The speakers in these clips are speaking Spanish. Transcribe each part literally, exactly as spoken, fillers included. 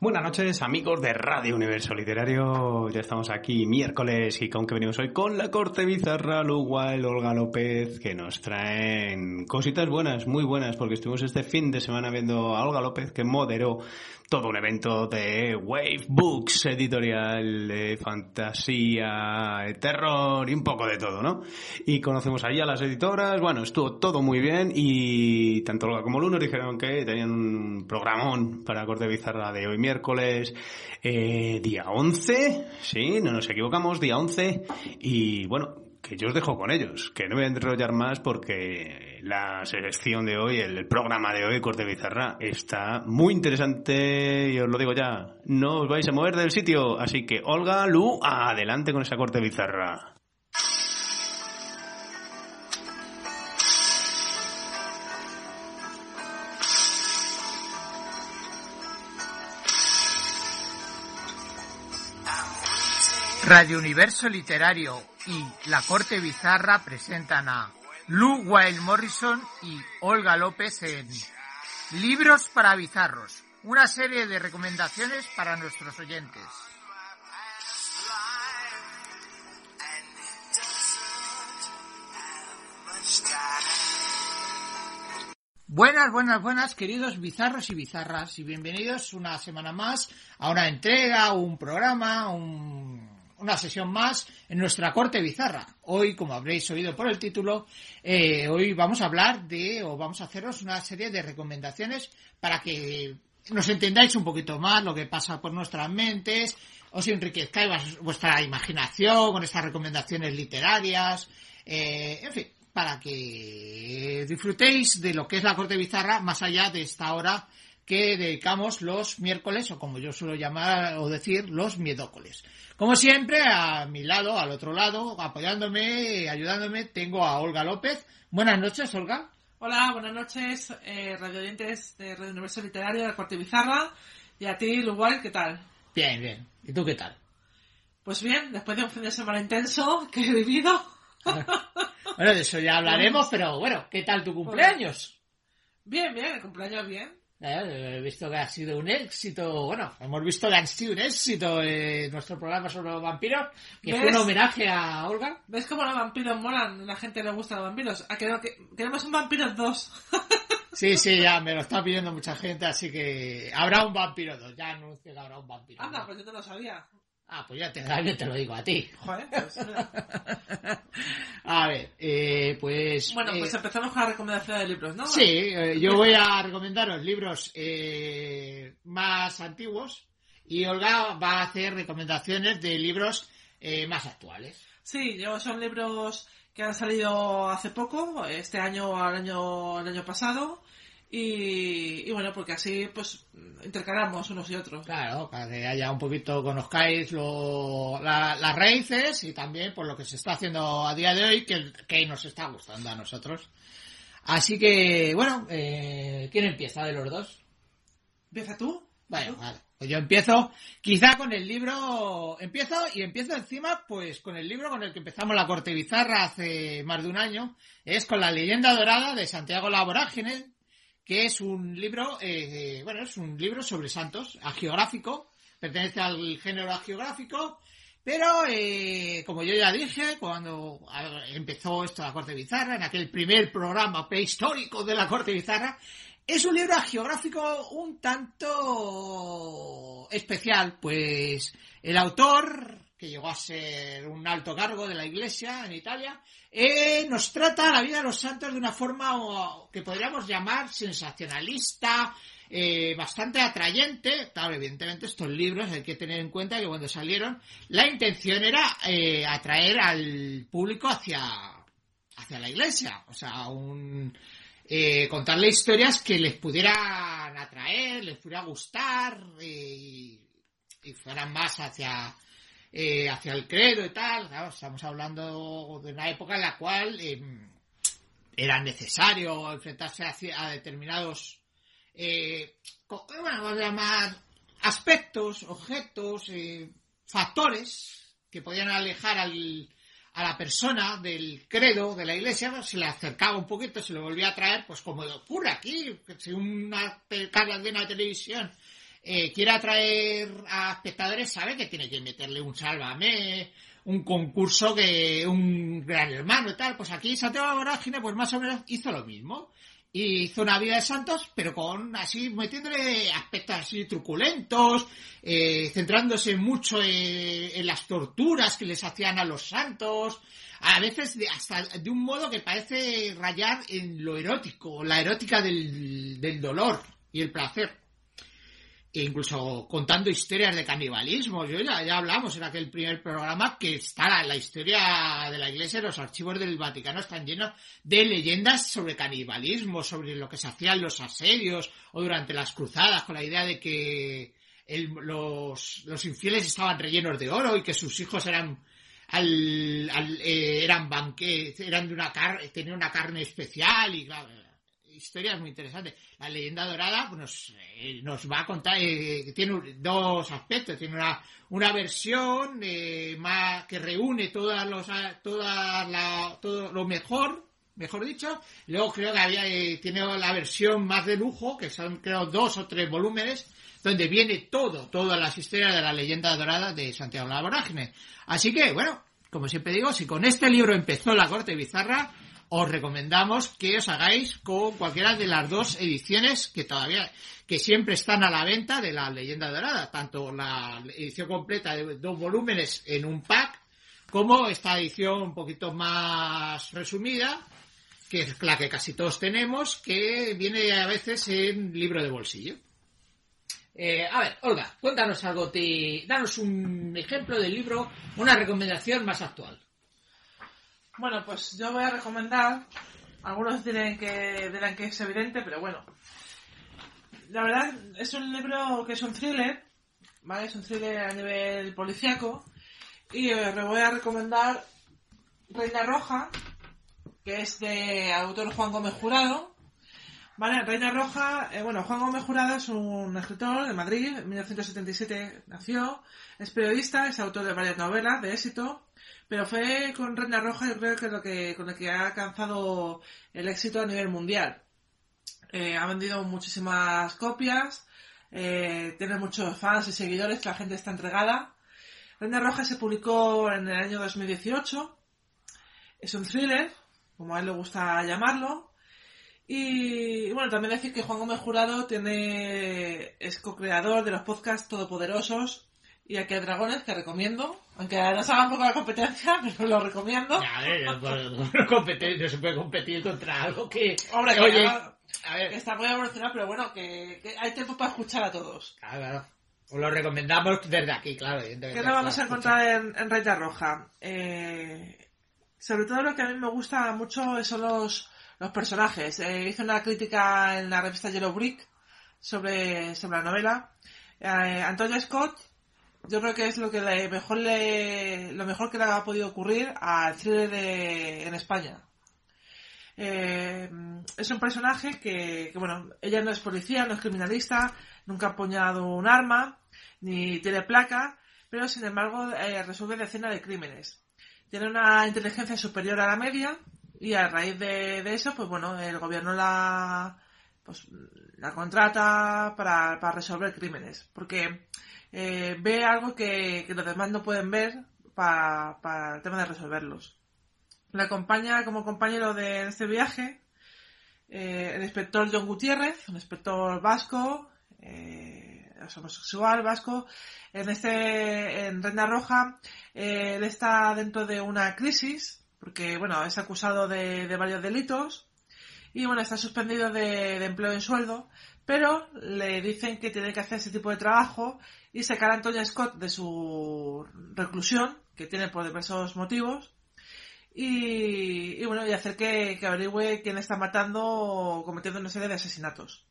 Buenas noches, amigos de Radio Universo Literario. Ya estamos aquí miércoles y con que venimos hoy con la corte bizarra, Luwa, el Olga López, que nos traen cositas buenas, muy buenas, porque estuvimos este fin de semana viendo a Olga López, que moderó todo un evento de Wave Books, editorial de fantasía, de terror y un poco de todo, ¿no? Y conocemos ahí a las editoras, bueno, estuvo todo muy bien y tanto Olga como Lu nos dijeron que tenían un programón para la corte bizarra de hoy miércoles, eh, día once, sí, no nos equivocamos, día once, y bueno, que yo os dejo con ellos, que no me voy a enrollar más porque la selección de hoy, el programa de hoy, Corte Bizarra, está muy interesante y os lo digo ya, no os vais a mover del sitio, así que Olga, Lu, adelante con esa Corte Bizarra. Radio Universo Literario y La Corte Bizarra presentan a Lu Weil Morrison y Olga López en Libros para Bizarros, una serie de recomendaciones para nuestros oyentes. Buenas, buenas, buenas, queridos bizarros y bizarras, y bienvenidos una semana más a una entrega, un programa, un... una sesión más en nuestra corte bizarra. Hoy, como habréis oído por el título, eh, hoy vamos a hablar de, o vamos a haceros una serie de recomendaciones para que nos entendáis un poquito más lo que pasa por nuestras mentes, os enriquezcáis vuestra imaginación con estas recomendaciones literarias, eh, en fin, para que disfrutéis de lo que es la corte bizarra más allá de esta hora que dedicamos los miércoles, o como yo suelo llamar o decir, los miedócoles. Como siempre, a mi lado, al otro lado, apoyándome, ayudándome, tengo a Olga López. Buenas noches, Olga. Hola, buenas noches, eh, radio oyentes de Radio Universo Literario de la Corte Bizarra. Y a ti, Lugual, ¿qué tal? Bien, bien. ¿Y tú qué tal? Pues bien, después de un fin de semana intenso que he vivido. Bueno, de eso ya hablaremos, pero bueno, ¿qué tal tu cumpleaños? Bien, bien, el cumpleaños bien. Eh, he visto que ha sido un éxito, bueno, hemos visto que ha sido un éxito eh, nuestro programa sobre los vampiros, que ¿ves? Fue un homenaje a Olga. ¿Ves cómo los vampiros molan? A la gente le gustan los vampiros. ¿A que, que, queremos un Vampiros dos? Sí, sí, ya me lo está pidiendo mucha gente, así que habrá un Vampiro dos, ya anuncio que habrá un Vampiro. Anda, pues yo te lo sabía. Ah, pues ya te, yo te lo digo a ti. Joder, pues... A ver, eh, pues... Bueno, pues eh, empezamos con la recomendación de libros, ¿no? Sí, eh, yo voy a recomendaros libros eh, más antiguos y Olga va a hacer recomendaciones de libros eh, más actuales. Sí, yo son libros que han salido hace poco, este año o el año, el año pasado... Y, y bueno, porque así pues intercalamos unos y otros. Claro, para que haya un poquito, conozcáis lo, la, las raíces y también por lo que se está haciendo a día de hoy, que, que nos está gustando a nosotros. Así que, bueno, eh, ¿quién empieza de los dos? ¿Empieza tú? Bueno, vale. Pues yo empiezo quizá con el libro, empiezo y empiezo encima pues con el libro con el que empezamos la Corte Bizarra hace más de un año, es con La Leyenda Dorada de Santiago La Vorágine, que es un libro, eh, bueno, es un libro sobre santos, agiográfico, pertenece al género agiográfico, pero eh, como yo ya dije, cuando empezó esto la Corte Bizarra, en aquel primer programa prehistórico de la Corte Bizarra, es un libro agiográfico un tanto especial, pues el autor, que llegó a ser un alto cargo de la Iglesia en Italia, eh, nos trata la vida de los santos de una forma o, que podríamos llamar sensacionalista, eh, bastante atrayente. Claro, evidentemente estos libros hay que tener en cuenta que cuando salieron la intención era eh, atraer al público hacia, hacia la Iglesia, o sea, un... Eh, contarle historias que les pudieran atraer, les pudiera gustar eh, y fueran más hacia eh, hacia el credo y tal. Claro, estamos hablando de una época en la cual eh, era necesario enfrentarse a, a determinados eh, bueno, vamos a llamar aspectos, objetos, eh, factores que podían alejar al a la persona del credo de la Iglesia, se le acercaba un poquito, se le volvía a traer, pues como ocurre aquí, si una cadena de televisión eh, quiere atraer a espectadores, sabe que tiene que meterle un sálvame, un concurso, que un gran hermano y tal. Pues aquí Santiago la Vorágine pues más o menos hizo lo mismo. Y hizo una vida de santos, pero con así, metiéndole aspectos así truculentos, eh, centrándose mucho en, en las torturas que les hacían a los santos, a veces de, hasta de un modo que parece rayar en lo erótico, la erótica del, del dolor y el placer. E incluso contando historias de canibalismo. Yo ya, ya hablamos en aquel primer programa que está la, la historia de la Iglesia, los archivos del Vaticano están llenos de leyendas sobre canibalismo, sobre lo que se hacía en los asedios o durante las cruzadas, con la idea de que el, los, los infieles estaban rellenos de oro y que sus hijos eran al, al, eh, eran banque, eran de una carne, tenían una carne especial y claro, historias muy interesantes. La leyenda dorada pues, nos, eh, nos va a contar, eh, tiene dos aspectos, tiene una, una versión eh, más que reúne todas los, toda la, todo lo mejor, mejor dicho. Luego creo que había, eh, tiene la versión más de lujo, que son creo dos o tres volúmenes, donde viene todo, todas las historias de la leyenda dorada de Santiago la Vorágine. Así que, bueno, como siempre digo, si con este libro empezó la corte bizarra, os recomendamos que os hagáis con cualquiera de las dos ediciones que todavía, que siempre están a la venta de la Leyenda Dorada, tanto la edición completa de dos volúmenes en un pack, como esta edición un poquito más resumida, que es la que casi todos tenemos, que viene a veces en libro de bolsillo. Eh, a ver, Olga, cuéntanos algo, te, danos un ejemplo del libro, una recomendación más actual. Bueno, pues yo voy a recomendar, algunos dirán que, dirán que es evidente, pero bueno, la verdad es un libro que es un thriller, ¿vale? Es un thriller a nivel policíaco, y os voy a recomendar Reina Roja, que es de autor Juan Gómez Jurado, ¿vale? Reina Roja, eh, bueno, Juan Gómez Jurado es un escritor de Madrid, en mil novecientos setenta y siete nació, es periodista, es autor de varias novelas de éxito, pero fue con Reina Roja yo creo que es lo que con lo que ha alcanzado el éxito a nivel mundial. Eh, ha vendido muchísimas copias, eh, tiene muchos fans y seguidores, la gente está entregada. Reina Roja se publicó en el año dos mil dieciocho, es un thriller, como a él le gusta llamarlo, y, y bueno, también decir que Juan Gómez Jurado tiene es co-creador de los podcasts Todopoderosos y Aquí hay Dragones, que recomiendo, aunque no se haga un poco la competencia, pero lo recomiendo. A ver, no, no, competir, no se puede competir contra algo que... Hombre, que, oye, a, a ver, que está muy evolucionado, pero bueno, que, que hay tiempo para escuchar a todos. Claro, claro. Os lo recomendamos desde aquí, claro. ¿Qué nos vamos a encontrar en, en Reina Roja? Eh, sobre todo lo que a mí me gusta mucho son los, los personajes. Eh, hice una crítica en la revista Yellow Brick sobre, sobre la novela. Eh, Antonia Scott, yo creo que es lo que le mejor le, lo mejor que le ha podido ocurrir al thriller de, en España. Eh, es un personaje que, que, bueno, ella no es policía, no es criminalista, nunca ha empuñado un arma, ni tiene placa, pero sin embargo eh, resuelve decenas de crímenes. Tiene una inteligencia superior a la media y a raíz de, de eso, pues bueno, el gobierno la, pues, la contrata para, para resolver crímenes, porque eh, ve algo que, que los demás no pueden ver para, para el tema de resolverlos. La acompaña como compañero de este viaje eh, el inspector John Gutiérrez, un inspector vasco, eh, homosexual vasco. En este, en Reina Roja, eh, él está dentro de una crisis, porque bueno, es acusado de, de varios delitos, y bueno, está suspendido de, de empleo en sueldo, pero le dicen que tiene que hacer ese tipo de trabajo y sacar a Antonia Scott de su reclusión, que tiene por diversos motivos, y, y bueno, y hacer que, que averigüe quién está matando o cometiendo una serie de asesinatos.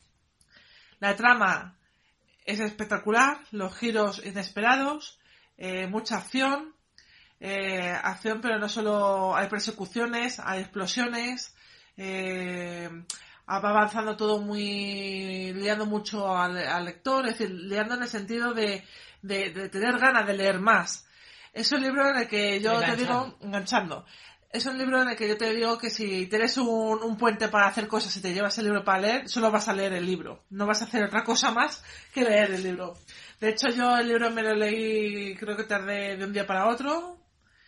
La trama es espectacular, los giros inesperados, eh, mucha acción, eh, acción, pero no solo hay persecuciones, hay explosiones, eh, va avanzando todo muy, liando mucho al, al lector, es decir, liando en el sentido de, de, de tener ganas de leer más. Es un libro en el que yo te digo, enganchando. Es un libro en el que yo te digo que si tienes un, un puente para hacer cosas y te llevas el libro para leer, solo vas a leer el libro. No vas a hacer otra cosa más que leer el libro. De hecho, yo el libro me lo leí, creo que tardé de un día para otro.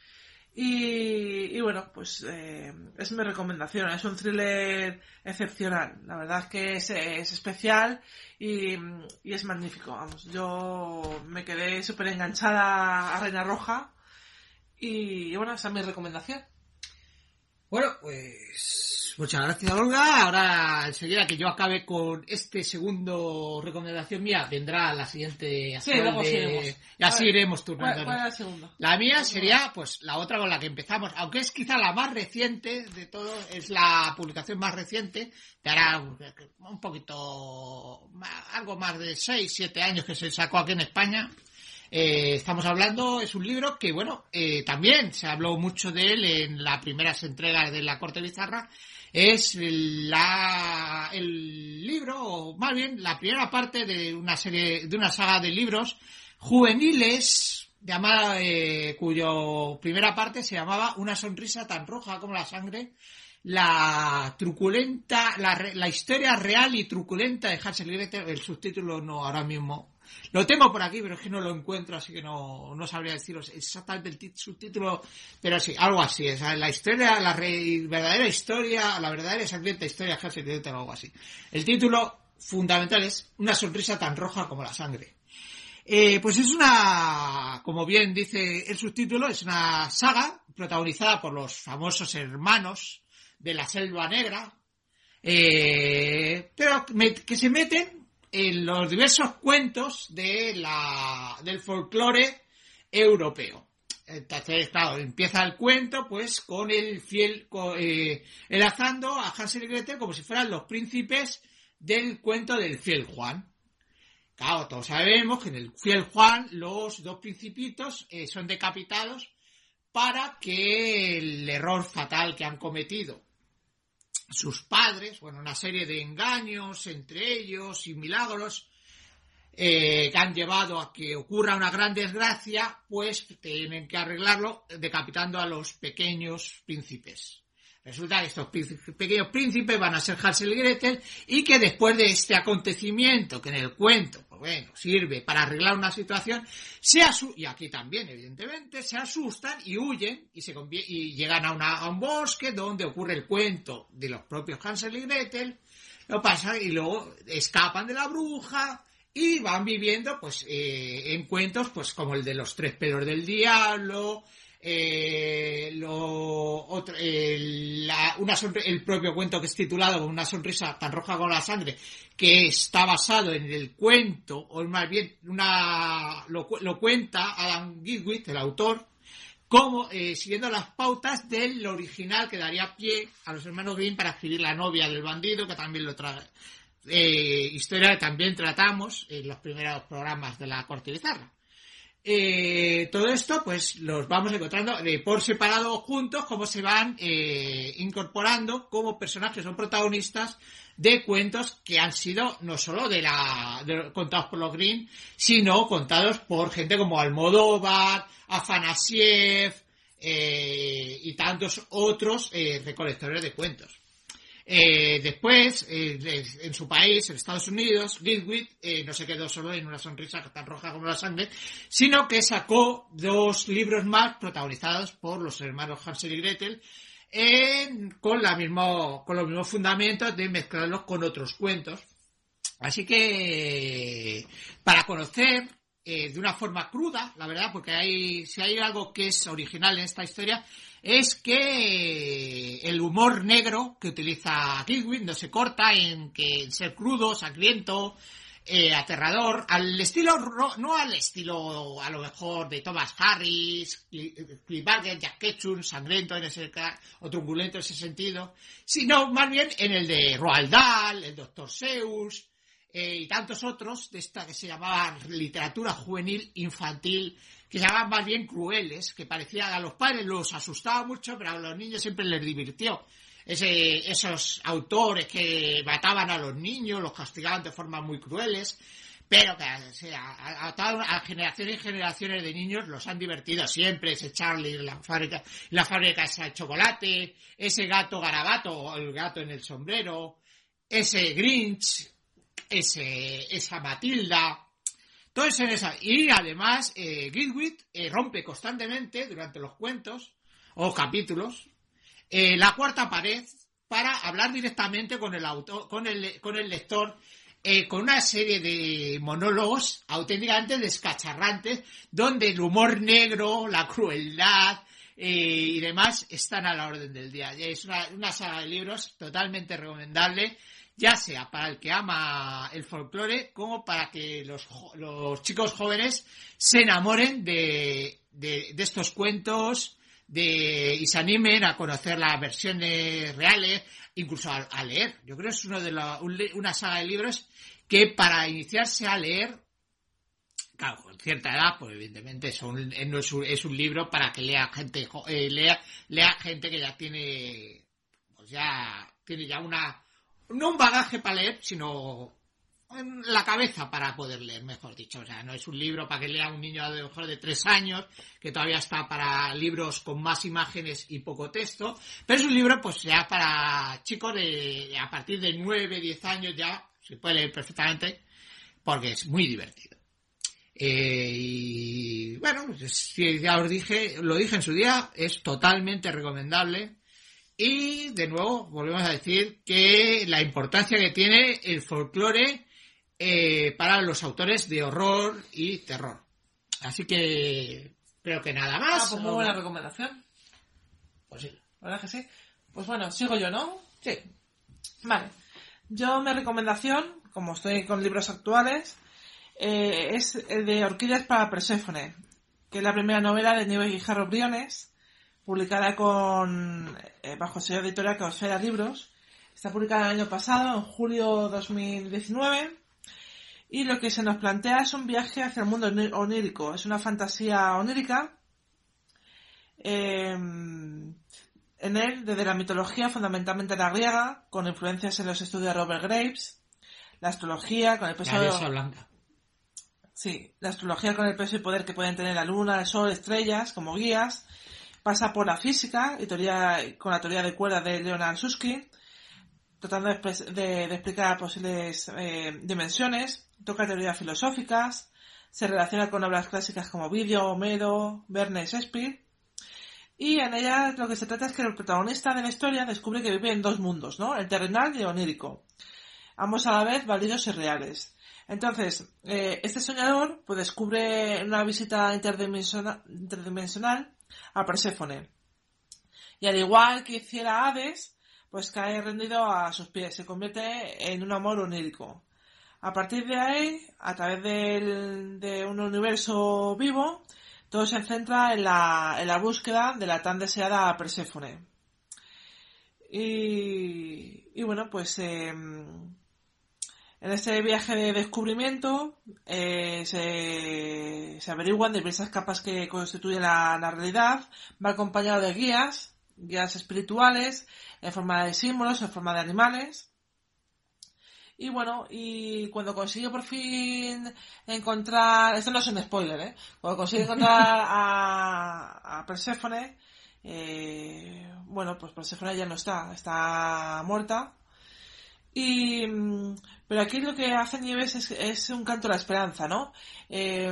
Y, y bueno, pues eh, es mi recomendación. Es un thriller excepcional. La verdad es que es, es especial y, y es magnífico. Vamos, yo me quedé súper enganchada a Reina Roja. Y, y bueno, esa es mi recomendación. Bueno, pues muchas gracias, Olga. Ahora, enseguida que yo acabe con este segundo recomendación mía, vendrá la siguiente. Sí, luego de... seguiremos. Y así ver, iremos turnando. ¿Cuál, cuál es la segunda? La mía sería, pues, la otra con la que empezamos, aunque es quizá la más reciente de todo, es la publicación más reciente, que hará un poquito, algo más de seis, siete años que se sacó aquí en España. Eh, estamos hablando, es un libro que, bueno, eh, también se habló mucho de él en las primeras entregas de La Corte Bizarra. Es la, el libro, o más bien la primera parte de una serie, de una saga de libros juveniles, llamada, eh, cuyo primera parte se llamaba Una sonrisa tan roja como la sangre, la truculenta, la, la historia real y truculenta de Hansel y Gretel. El subtítulo no, ahora mismo lo tengo por aquí, pero es que no lo encuentro, así que no, no sabría deciros exactamente el subtítulo, pero sí, algo así, es la historia, la re, verdadera historia, la verdadera y sangrienta historia de Hansel y Gretel o algo así. El título fundamental es Una sonrisa tan roja como la sangre. Eh, pues es una, como bien dice el subtítulo, es una saga protagonizada por los famosos hermanos de la Selva Negra, eh, pero me, que se meten en los diversos cuentos de la, del folclore europeo. Entonces, claro, empieza el cuento pues con el fiel, con, eh, enlazando a Hansel y Gretel como si fueran los príncipes del cuento del fiel Juan. Claro, todos sabemos que en el fiel Juan los dos principitos eh, son decapitados para que el error fatal que han cometido sus padres, bueno, una serie de engaños entre ellos y milagros eh, que han llevado a que ocurra una gran desgracia, pues tienen que arreglarlo decapitando a los pequeños príncipes. Resulta que estos pequeños príncipes van a ser Hansel y Gretel y que después de este acontecimiento, que en el cuento, pues bueno, sirve para arreglar una situación, se asu- y aquí también, evidentemente, se asustan y huyen y, se convier- y llegan a, una, a un bosque donde ocurre el cuento de los propios Hansel y Gretel, lo pasan y luego escapan de la bruja y van viviendo pues eh, en cuentos pues como el de los tres pelos del diablo, Eh, lo otro, el, la, una sonri- el propio cuento que es titulado Una sonrisa tan roja como la sangre, que está basado en el cuento, o más bien una lo, lo cuenta Adam Gilwick, el autor, como eh, siguiendo las pautas del original que daría pie a los hermanos Grimm para escribir La novia del bandido, que también lo trae, eh, historia que también tratamos en los primeros programas de La Corte Bizarra. Eh, todo esto pues los vamos encontrando eh, por separado o juntos, como se van eh, incorporando como personajes o protagonistas de cuentos que han sido no solo de la de, contados por los Grimm, sino contados por gente como Almodóvar, Afanasiev eh, y tantos otros eh, recolectores de cuentos. Eh, después, eh, en su país, en Estados Unidos, Gilwick eh, no se quedó solo en Una sonrisa tan roja como la sangre, sino que sacó dos libros más protagonizados por los hermanos Hansel y Gretel, en, con, la mismo, con los mismos fundamentos de mezclarlos con otros cuentos. Así que, para conocer eh, de una forma cruda, la verdad, porque hay, si hay algo que es original en esta historia, es que el humor negro que utiliza Gilwick no se corta en que en ser crudo, sangriento, eh, aterrador, al estilo, no al estilo a lo mejor de Thomas Harris, Cliff Barker, Jack Ketchum, sangriento en ese o truculento en ese sentido, sino más bien en el de Roald Dahl, el doctor Seuss, eh, y tantos otros de esta que se llamaba literatura juvenil infantil, que se llamaban más bien crueles, que parecían a los padres los asustaba mucho, pero a los niños siempre les divirtió. Ese, esos autores que mataban a los niños, los castigaban de formas muy crueles, pero que o sea, a, a, toda, a generaciones y generaciones de niños los han divertido siempre, ese Charlie, la fábrica, la fábrica esa de chocolate, ese gato Garabato, el gato en el sombrero, ese Grinch, ese, esa Matilda, todo eso en esa. Y además, eh, Gilwit eh, rompe constantemente durante los cuentos o capítulos eh, la cuarta pared para hablar directamente con el autor, con el, con el lector. Eh, con una serie de monólogos auténticamente descacharrantes, donde el humor negro, la crueldad eh, y demás están a la orden del día. Es una, una saga de libros totalmente recomendable, ya sea para el que ama el folclore, como para que los, los chicos jóvenes se enamoren de, de, de estos cuentos de, y se animen a conocer las versiones reales, incluso a, a leer. Yo creo que es uno de la, un, una saga de libros que para iniciarse a leer, claro, con cierta edad, pues evidentemente es un, es un, es un libro para que lea gente, eh, lea, lea gente que ya tiene, pues ya tiene ya una, no un bagaje para leer, sino en la cabeza para poder leer, mejor dicho. O sea, no es un libro para que lea un niño a lo mejor de tres años, que todavía está para libros con más imágenes y poco texto, pero es un libro pues ya para chicos de, a partir de nueve, diez años ya se puede leer perfectamente, porque es muy divertido. Eh, y bueno, pues, ya os dije, lo dije en su día, es totalmente recomendable. Y de nuevo volvemos a decir que la importancia que tiene el folclore eh, para los autores de horror y terror. Así que creo que nada más. Ah, pues muy buena recomendación. Pues sí. ¿Verdad que sí? Pues bueno, sigo yo, ¿no? Sí. Vale. Yo, mi recomendación, como estoy con libros actuales, eh, es el de Orquídeas para Perséfone, que es la primera novela de Nieves Guijarro Briones, publicada con eh, bajo sello editorial Caosfera Libros. Está publicada el año pasado, en julio de dos mil diecinueve, y lo que se nos plantea es un viaje hacia el mundo onírico. Es una fantasía onírica. Eh, En él, desde la mitología, fundamentalmente la griega, con influencias en los estudios de Robert Graves, la astrología, con el peso... La diosa blanca. Sí, la astrología con el peso y poder que pueden tener la luna, el sol, estrellas, como guías, pasa por la física, y teoría, con la teoría de cuerdas de Leonard Susskind, tratando de, de, de explicar posibles eh, dimensiones, toca teorías filosóficas, se relaciona con obras clásicas como Ovidio, Homero, Verne, Shakespeare. Y en ella lo que se trata es que el protagonista de la historia descubre que vive en dos mundos, ¿no? El terrenal y el onírico. Ambos a la vez válidos y reales. Entonces, eh, este soñador pues descubre una visita interdimensional, interdimensional a Perséfone. Y al igual que hiciera Hades, pues cae rendido a sus pies. Se convierte en un amor onírico. A partir de ahí, a través del, de un universo vivo, todo se centra en la, en la búsqueda de la tan deseada Perséfone. Y, y bueno, pues eh, en este viaje de descubrimiento eh, se, se averiguan diversas capas que constituyen la, la realidad. Va acompañado de guías, guías espirituales, en forma de símbolos, en forma de animales. Y bueno, y cuando consigue por fin encontrar... Esto no es un spoiler, ¿eh? Cuando consigue encontrar a, a Perséfone, eh, bueno, pues Perséfone ya no está, está muerta. Y pero aquí lo que hace Nieves es, es un canto a la esperanza, ¿no? Eh,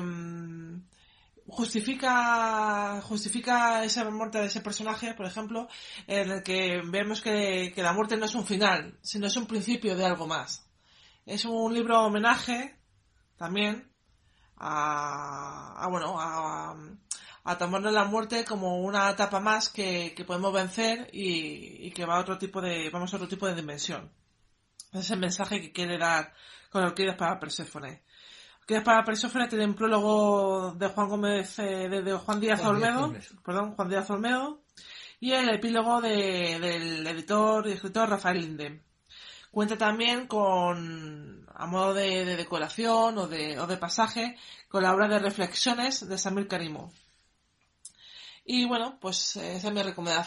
justifica justifica esa muerte de ese personaje, por ejemplo, en el que vemos que, que la muerte no es un final, sino es un principio de algo más. Es un libro homenaje también a, a bueno, a, a tomarnos la muerte como una etapa más que, que podemos vencer y, y que va a otro tipo de, vamos a otro tipo de dimensión. Ese es el mensaje que quiere dar con Orquídeas para Perséfone. Orquídeas para Perséfone tiene un prólogo de Juan Gómez, de, de Juan Díaz Juan Olmedo, Díaz perdón, Juan Díaz Olmedo, y el epílogo de, del editor y escritor Rafael Linde. Cuenta también con, a modo de, de decoración o de, o de pasaje, con la obra de reflexiones de Samir Karimo. Y bueno, pues esa es mi recomendación.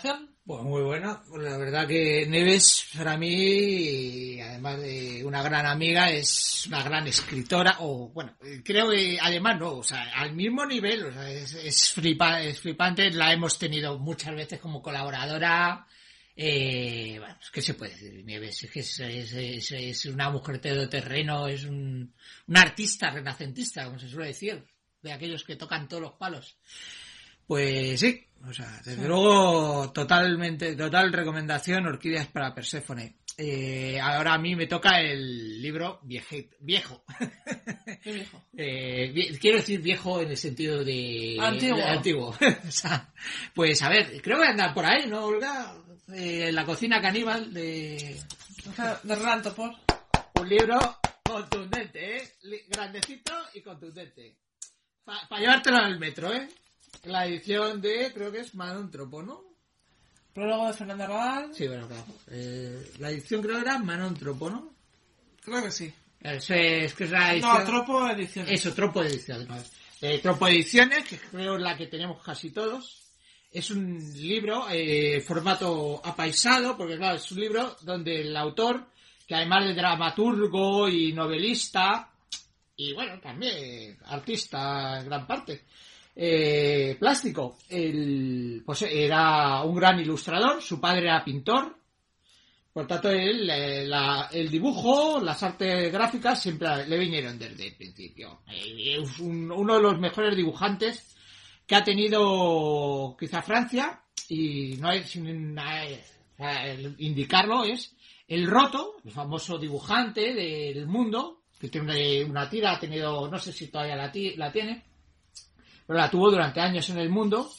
Pues muy bueno, la verdad que Nieves para mí, además de una gran amiga, es una gran escritora, o bueno, creo que además no, o sea, al mismo nivel, o sea, es, es, flipa, es flipante, la hemos tenido muchas veces como colaboradora, eh, bueno, ¿qué se puede decir? Nieves es que es, es, es, es una mujer todoterreno, es un, un artista renacentista, como se suele decir, de aquellos que tocan todos los palos. Pues sí, o sea, desde sí. luego, totalmente, total recomendación, Orquídeas para Perséfone. Eh, ahora a mí me toca el libro vieje, viejo. ¿Qué viejo? Eh, vie, quiero decir viejo en el sentido de... Antiguo. De, antiguo. O sea, pues a ver, creo que anda por ahí, ¿no, Olga? Eh, La cocina caníbal de... De Roland Topor. Un libro contundente, ¿eh? Grandecito y contundente. Para pa llevártelo al metro, ¿eh? La edición de, creo que es Manon Tropo, ¿no? Prólogo de Fernando Arrabal. Sí, bueno, claro. Eh, la edición creo que era Manon Tropo, ¿no? Creo que sí. Eso es que es la edición... No, Tropo Ediciones. Eso, Tropo Ediciones. No. Eh, Tropo Ediciones, que creo es la que tenemos casi todos. Es un libro, eh, formato apaisado, porque claro, es un libro donde el autor, que además de dramaturgo y novelista, y bueno, también artista en gran parte, Eh, plástico, el, pues era un gran ilustrador, su padre era pintor, por tanto él, eh, la, el dibujo, las artes gráficas siempre le vinieron desde el principio. Eh, es un, uno de los mejores dibujantes que ha tenido quizá Francia, y no hay sin eh, indicarlo, es el Roto, el famoso dibujante del mundo, que tiene una tira, ha tenido, no sé si todavía la, la tiene, pero la tuvo durante años en el mundo,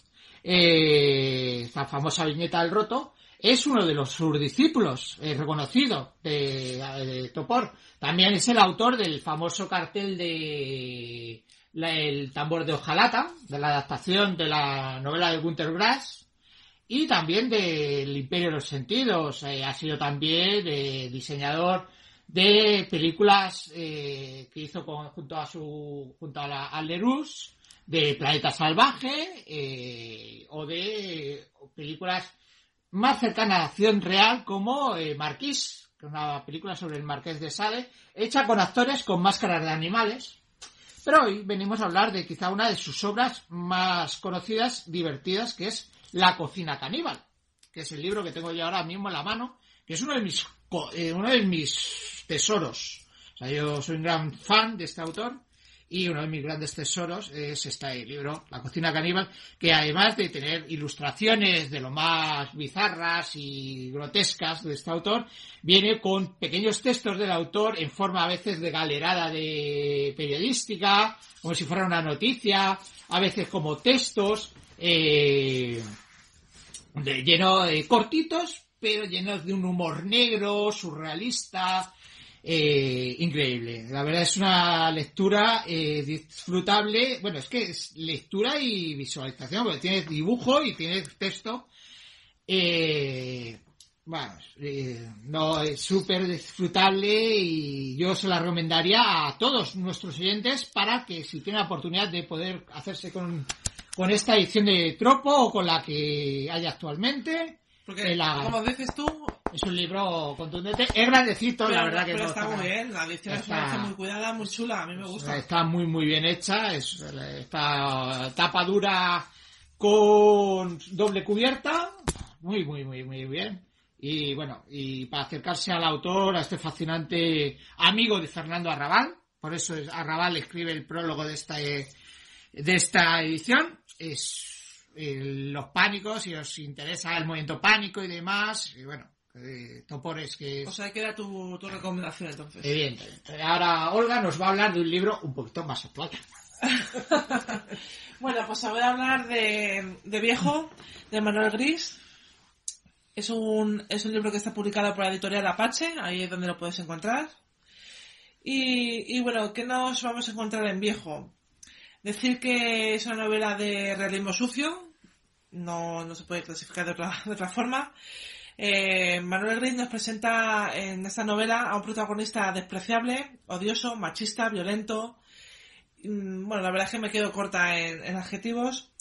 eh, la famosa viñeta del Roto, es uno de los sus discípulos eh, reconocido de, de Topor. También es el autor del famoso cartel de la, El tambor de hojalata, de la adaptación de la novela de Günter Grass, y también del Imperio de los Sentidos. Eh, ha sido también eh, diseñador de películas eh, que hizo con, junto a su junto a la a Leroux, de Planeta Salvaje, eh, o de películas más cercanas a la acción real como eh, Marquís, que es una película sobre el Marqués de Sade, hecha con actores con máscaras de animales. Pero hoy venimos a hablar de quizá una de sus obras más conocidas, divertidas, que es La cocina caníbal, que es el libro que tengo yo ahora mismo en la mano, que es uno de mis, eh, uno de mis tesoros. O sea, yo soy un gran fan de este autor. Y uno de mis grandes tesoros es este libro, La cocina caníbal, que además de tener ilustraciones de lo más bizarras y grotescas de este autor, viene con pequeños textos del autor en forma a veces de galerada de periodística, como si fuera una noticia, a veces como textos eh, de, llenos de cortitos, pero llenos de un humor negro, surrealista. Eh, increíble, la verdad es una lectura eh, disfrutable. Bueno, es que es lectura y visualización, porque tiene dibujo y tiene texto. Eh, bueno, eh, no, es súper disfrutable y yo se la recomendaría a todos nuestros oyentes para que si tienen la oportunidad de poder hacerse con, con esta edición de Tropo o con la que hay actualmente. Porque, la, como dices tú, es un libro contundente, es grandecito, pero, la verdad que pero no está está muy bien, la edición es una edición muy cuidada, muy chula, a mí me gusta. Está muy muy bien hecha, es esta tapa dura con doble cubierta, muy muy muy muy bien. Y bueno, y para acercarse al autor, a este fascinante amigo de Fernando Arrabal, por eso es, Arrabal escribe el prólogo de esta de esta edición, es eh, los pánicos, si os interesa el movimiento pánico y demás, y bueno, eh, Topores que es... O sea, que era tu, tu recomendación entonces. Evidentemente. Ahora Olga nos va a hablar de un libro un poquito más actual. Bueno, pues voy a hablar de, de Viejo, de Manuel Gris. Es un, es un libro que está publicado por la editorial Apache, ahí es donde lo puedes encontrar. Y, y bueno, ¿qué nos vamos a encontrar en Viejo? Decir que es una novela de realismo sucio, no, no se puede clasificar de otra, de otra forma. Eh, Manuel Gris nos presenta en esta novela a un protagonista despreciable, odioso, machista, violento. Bueno, la verdad es que me quedo corta en, en adjetivos.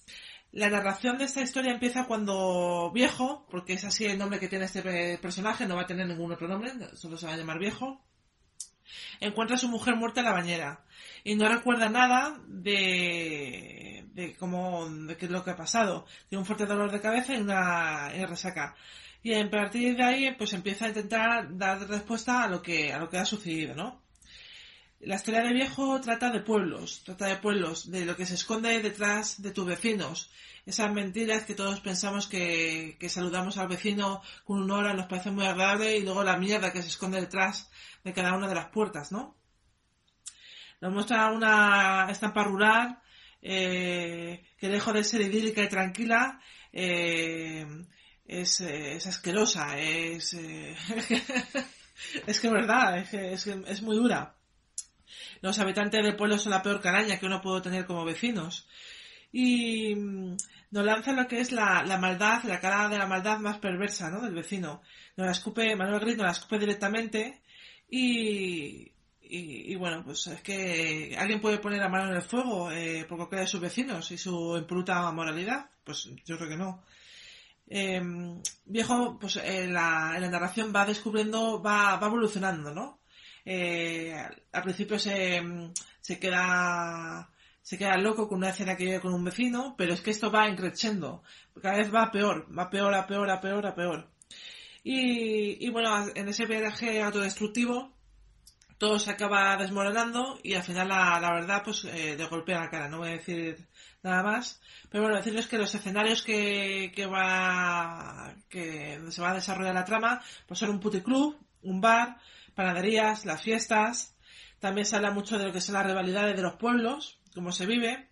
La narración de esta historia empieza cuando Viejo, porque es así el nombre que tiene este personaje, no va a tener ningún otro nombre, solo se va a llamar Viejo, encuentra a su mujer muerta en la bañera y no recuerda nada de, de cómo, de qué es lo que ha pasado. Tiene un fuerte dolor de cabeza y una, y una resaca. Y a partir de ahí, pues empieza a intentar dar respuesta a lo que, a lo que ha sucedido, ¿no? La historia de Viejo trata de pueblos, trata de pueblos, de lo que se esconde detrás de tus vecinos. Esas mentiras que todos pensamos que, que saludamos al vecino con un hola, nos parece muy agradable, y luego la mierda que se esconde detrás de cada una de las puertas, ¿no? Nos muestra una estampa rural eh, que lejos de ser idílica y tranquila, eh, es, es asquerosa, es, eh, es que es verdad, es, es, es muy dura. Los habitantes del pueblo son la peor caraña que uno puede tener como vecinos. Y nos lanza lo que es la, la maldad, la cara de la maldad más perversa, ¿no? Del vecino. Nos la escupe, Manuel Gris nos la escupe directamente y, y, y bueno, pues es que alguien puede poner la mano en el fuego eh, por cualquiera de sus vecinos y su impoluta moralidad. Pues yo creo que no. Eh, Viejo, pues en la, en la narración va descubriendo, va, va evolucionando, ¿no? Eh, al principio se, se queda se queda loco con una escena que vive con un vecino, pero es que esto va increciendo, cada vez va peor, va peor, a peor, a peor, a peor. Y, y bueno, en ese viaje autodestructivo todo se acaba desmoronando y al final la, la verdad pues eh, le golpea la cara. No voy a decir nada más, pero bueno, decirles que los escenarios que, que va que se va a desarrollar la trama pues son un puticlub, un bar, panaderías, las fiestas. También se habla mucho de lo que son las rivalidades de los pueblos, cómo se vive.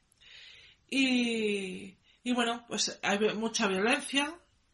Y, y bueno, pues hay mucha violencia.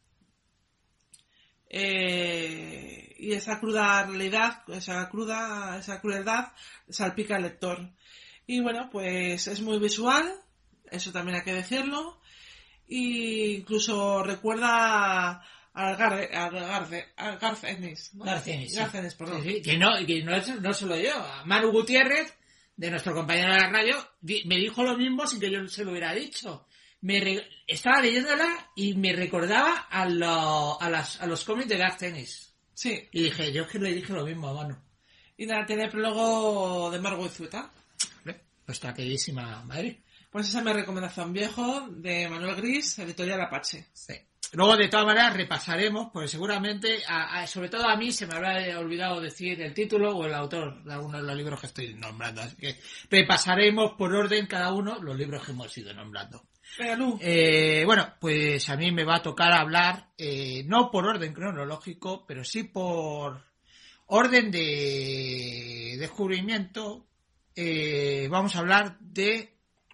Eh, y esa cruda realidad, esa cruda, esa crueldad salpica al lector. Y bueno, pues es muy visual, eso también hay que decirlo. Y incluso recuerda al Garde, al Garde, al Garth Ennis, ¿no? Garth Ennis, sí. Garth Ennis, perdón. Sí, sí, que no, que no, es, no solo yo. Manu Gutiérrez, de nuestro compañero de la radio, di, me dijo lo mismo sin que yo se lo hubiera dicho. Me re, estaba leyéndola y me recordaba a, lo, a, las, a los cómics de Garth Ennis. Sí. Y dije, yo es que le dije lo mismo a Manu. Y nada, tiene el prólogo de Margot Zueta. Nuestra queridísima madre. Pues esa es mi recomendación, Viejo, de Manuel Gris, editorial Apache. Sí. Luego, de todas maneras, repasaremos, porque seguramente, a, a, sobre todo a mí, se me habrá olvidado decir el título o el autor de algunos de los libros que estoy nombrando. Así que repasaremos por orden cada uno los libros que hemos ido nombrando. Venga, Lu. Eh, bueno, pues a mí me va a tocar hablar, eh, no por orden cronológico, pero sí por orden de descubrimiento. Eh, vamos a hablar de...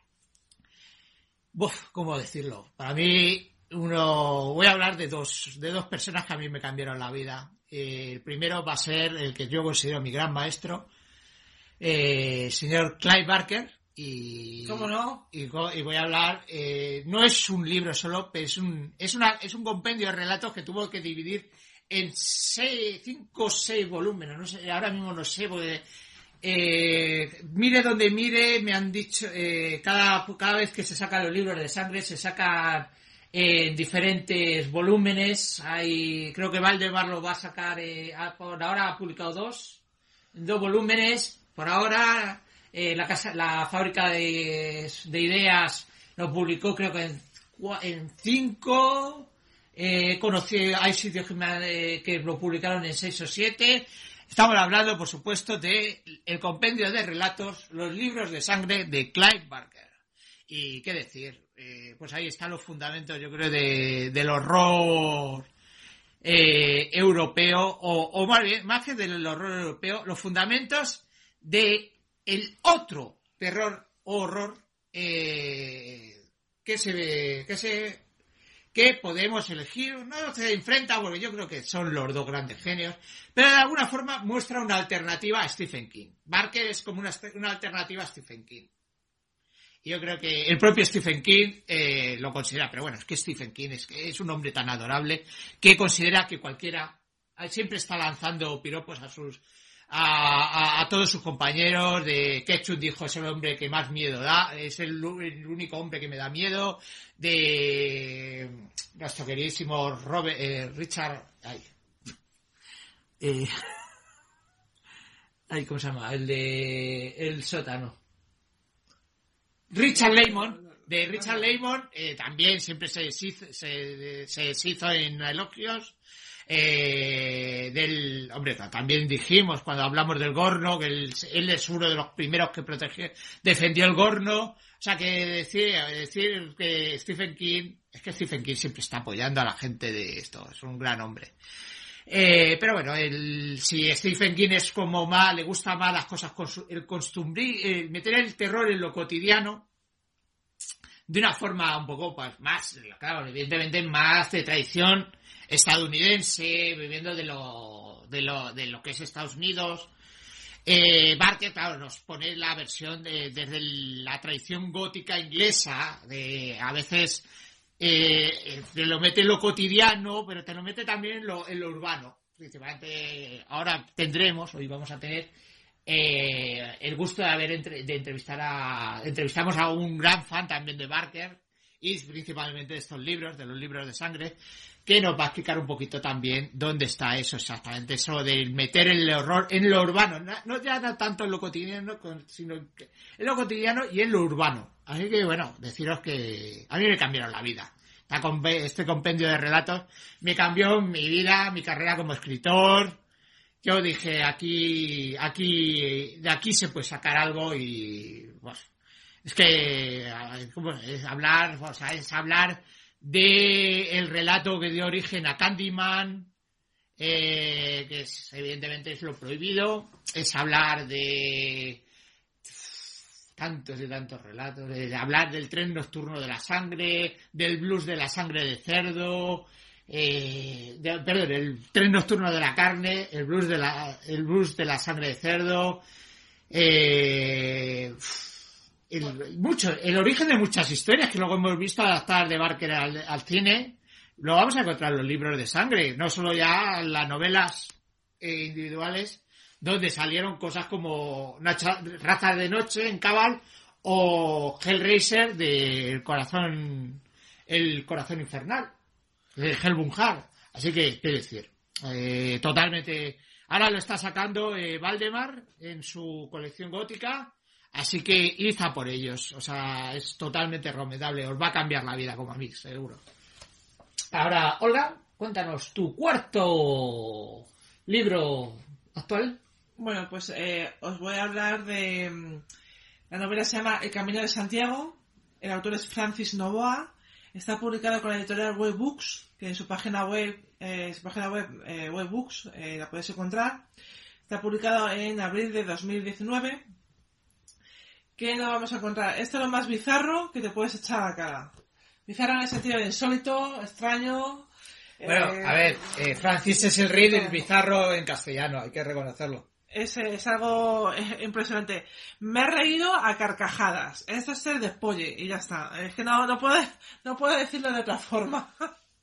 Uf, ¿cómo decirlo? Para mí... Uno, voy a hablar de dos, de dos personas que a mí me cambiaron la vida. Eh, el primero va a ser el que yo considero mi gran maestro, eh, el señor Clive Barker. Y, ¿Cómo no? Y, y voy a hablar, eh, no es un libro solo, pero es un, es una, es un compendio de relatos que tuvo que dividir en seis, cinco o seis volúmenes. No sé, ahora mismo no sé, porque, eh, mire donde mire, me han dicho, eh, cada, cada vez que se sacan los libros de sangre, se sacan en diferentes volúmenes. Hay, creo que Valdemar lo va a sacar, eh, por ahora ha publicado dos, dos volúmenes, por ahora, eh, la casa, la fábrica de, de ideas lo publicó creo que en, en cinco, eh, conocí, hay sitios que, me, eh, que lo publicaron en seis o siete. Estamos hablando, por supuesto, de el compendio de relatos, los libros de sangre de Clive Barker. Y qué decir, eh, pues ahí están los fundamentos, yo creo, de, del horror eh, europeo, o, o más bien, más que del horror europeo, los fundamentos de el otro terror o horror eh, que se que se que podemos elegir. No se enfrenta, porque yo creo que son los dos grandes genios, pero de alguna forma muestra una alternativa a Stephen King. Barker es como una, una alternativa a Stephen King. Yo creo que el propio Stephen King eh, lo considera, pero bueno, es que Stephen King es, que es un hombre tan adorable que considera que cualquiera siempre está lanzando piropos a sus a, a, a todos sus compañeros. De Ketchum dijo, es el hombre que más miedo da, es el, el único hombre que me da miedo. De nuestro queridísimo Robert, eh, Richard, ay, eh, ay, ¿cómo se llama? El de el sótano. Richard Laymon, de Richard Laymon, eh, también siempre se deshizo, se, se deshizo en elogios. Eh, del hombre, también dijimos cuando hablamos del Gorno que él, él es uno de los primeros que protegió, defendió el Gorno. O sea que decir, decir que Stephen King, es que Stephen King siempre está apoyando a la gente de esto, es un gran hombre. Eh, pero bueno, el, si Stephen King es como más, le gusta más las cosas, el costumbrí, el meter el terror en lo cotidiano, de una forma un poco pues, más, claro, evidentemente más de tradición estadounidense, viviendo de lo, de lo, de lo que es Estados Unidos. Eh, Barker, claro, nos pone la versión de, desde la tradición gótica inglesa, de a veces eh, te lo mete en lo cotidiano, pero te lo mete también en lo, en lo urbano. Principalmente, ahora tendremos, hoy vamos a tener eh, el gusto de haber entre, de entrevistar a, entrevistamos a un gran fan también de Barker, y principalmente de estos libros, de los libros de sangre, que nos va a explicar un poquito también dónde está eso exactamente, eso de meter el horror en lo urbano, no, no ya no tanto en lo cotidiano, sino en lo cotidiano y en lo urbano. Así que bueno, deciros que a mí me cambiaron la vida. Este compendio de relatos me cambió mi vida, mi carrera como escritor. Yo dije, aquí, aquí, de aquí se puede sacar algo y, bueno, es que, ¿cómo es? Hablar, o sea, es hablar de el relato que dio origen a Candyman, eh, que es, evidentemente es lo prohibido, es hablar de tantos y tantos relatos, de, de hablar del tren nocturno de la sangre, del blues de la sangre de cerdo, eh, de, perdón, el tren nocturno de la carne, el blues de la, el blues de la sangre de cerdo, eh, el, mucho, el origen de muchas historias que luego hemos visto adaptar de Barker al, al cine. Lo vamos a encontrar en los libros de sangre, no solo ya las novelas eh, individuales, donde salieron cosas como Razas de Noche en Cabal o Hellraiser de El Corazón, el Corazón Infernal, de Hellbungar. Así que, qué decir, eh, totalmente. Ahora lo está sacando eh, Valdemar en su colección gótica. Así que id a por ellos, o sea, es totalmente recomendable, os va a cambiar la vida como a mí, seguro. Ahora, Olga, cuéntanos tu cuarto libro actual. Bueno, pues eh, os voy a hablar de... La novela se llama El Camino de Santiago, el autor es Francis Novoa, está publicado con la editorial Webbooks, que en su página web, eh, su página web eh, Webbooks, eh, la podéis encontrar. Está publicado en abril de dos mil diecinueve. ¿Qué nos vamos a encontrar? Esto es lo más bizarro que te puedes echar a la cara. Bizarro en el sentido de insólito, extraño. Bueno, eh, a ver, eh, Francis es el rey del bizarro en castellano, hay que reconocerlo. Es, es algo impresionante. Me he reído a carcajadas. Esto es el despolle y ya está. Es que no, no puedo, no puedo decirlo de otra forma.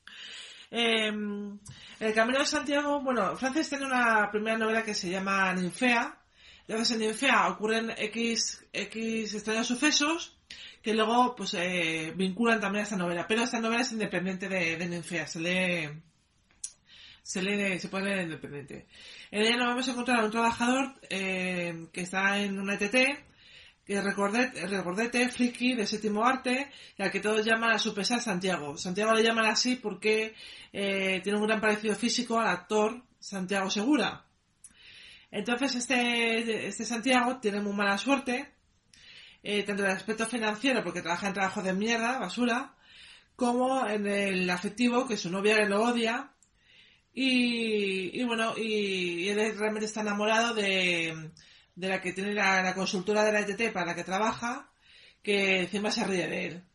eh, el Camino de Santiago, bueno, Francis tiene una primera novela que se llama Ninfea. Entonces en Ninfea ocurren X, X extraños sucesos que luego pues eh, vinculan también a esta novela. Pero esta novela es independiente de, de Ninfea, se lee, se lee, se puede leer independiente. En ella nos vamos a encontrar a un trabajador eh, que está en una E T T, que es recordete, recordete, friki de séptimo arte, y al que todos llaman a su pesar Santiago. Santiago le llaman así porque eh, tiene un gran parecido físico al actor Santiago Segura. Entonces este, este Santiago tiene muy mala suerte, eh, tanto en el aspecto financiero, porque trabaja en trabajos de mierda, basura, como en el afectivo, que su novia lo odia, y, y bueno, y, y él realmente está enamorado de, de la que tiene la, la consultora de la E T T para la que trabaja, que encima se ríe de él.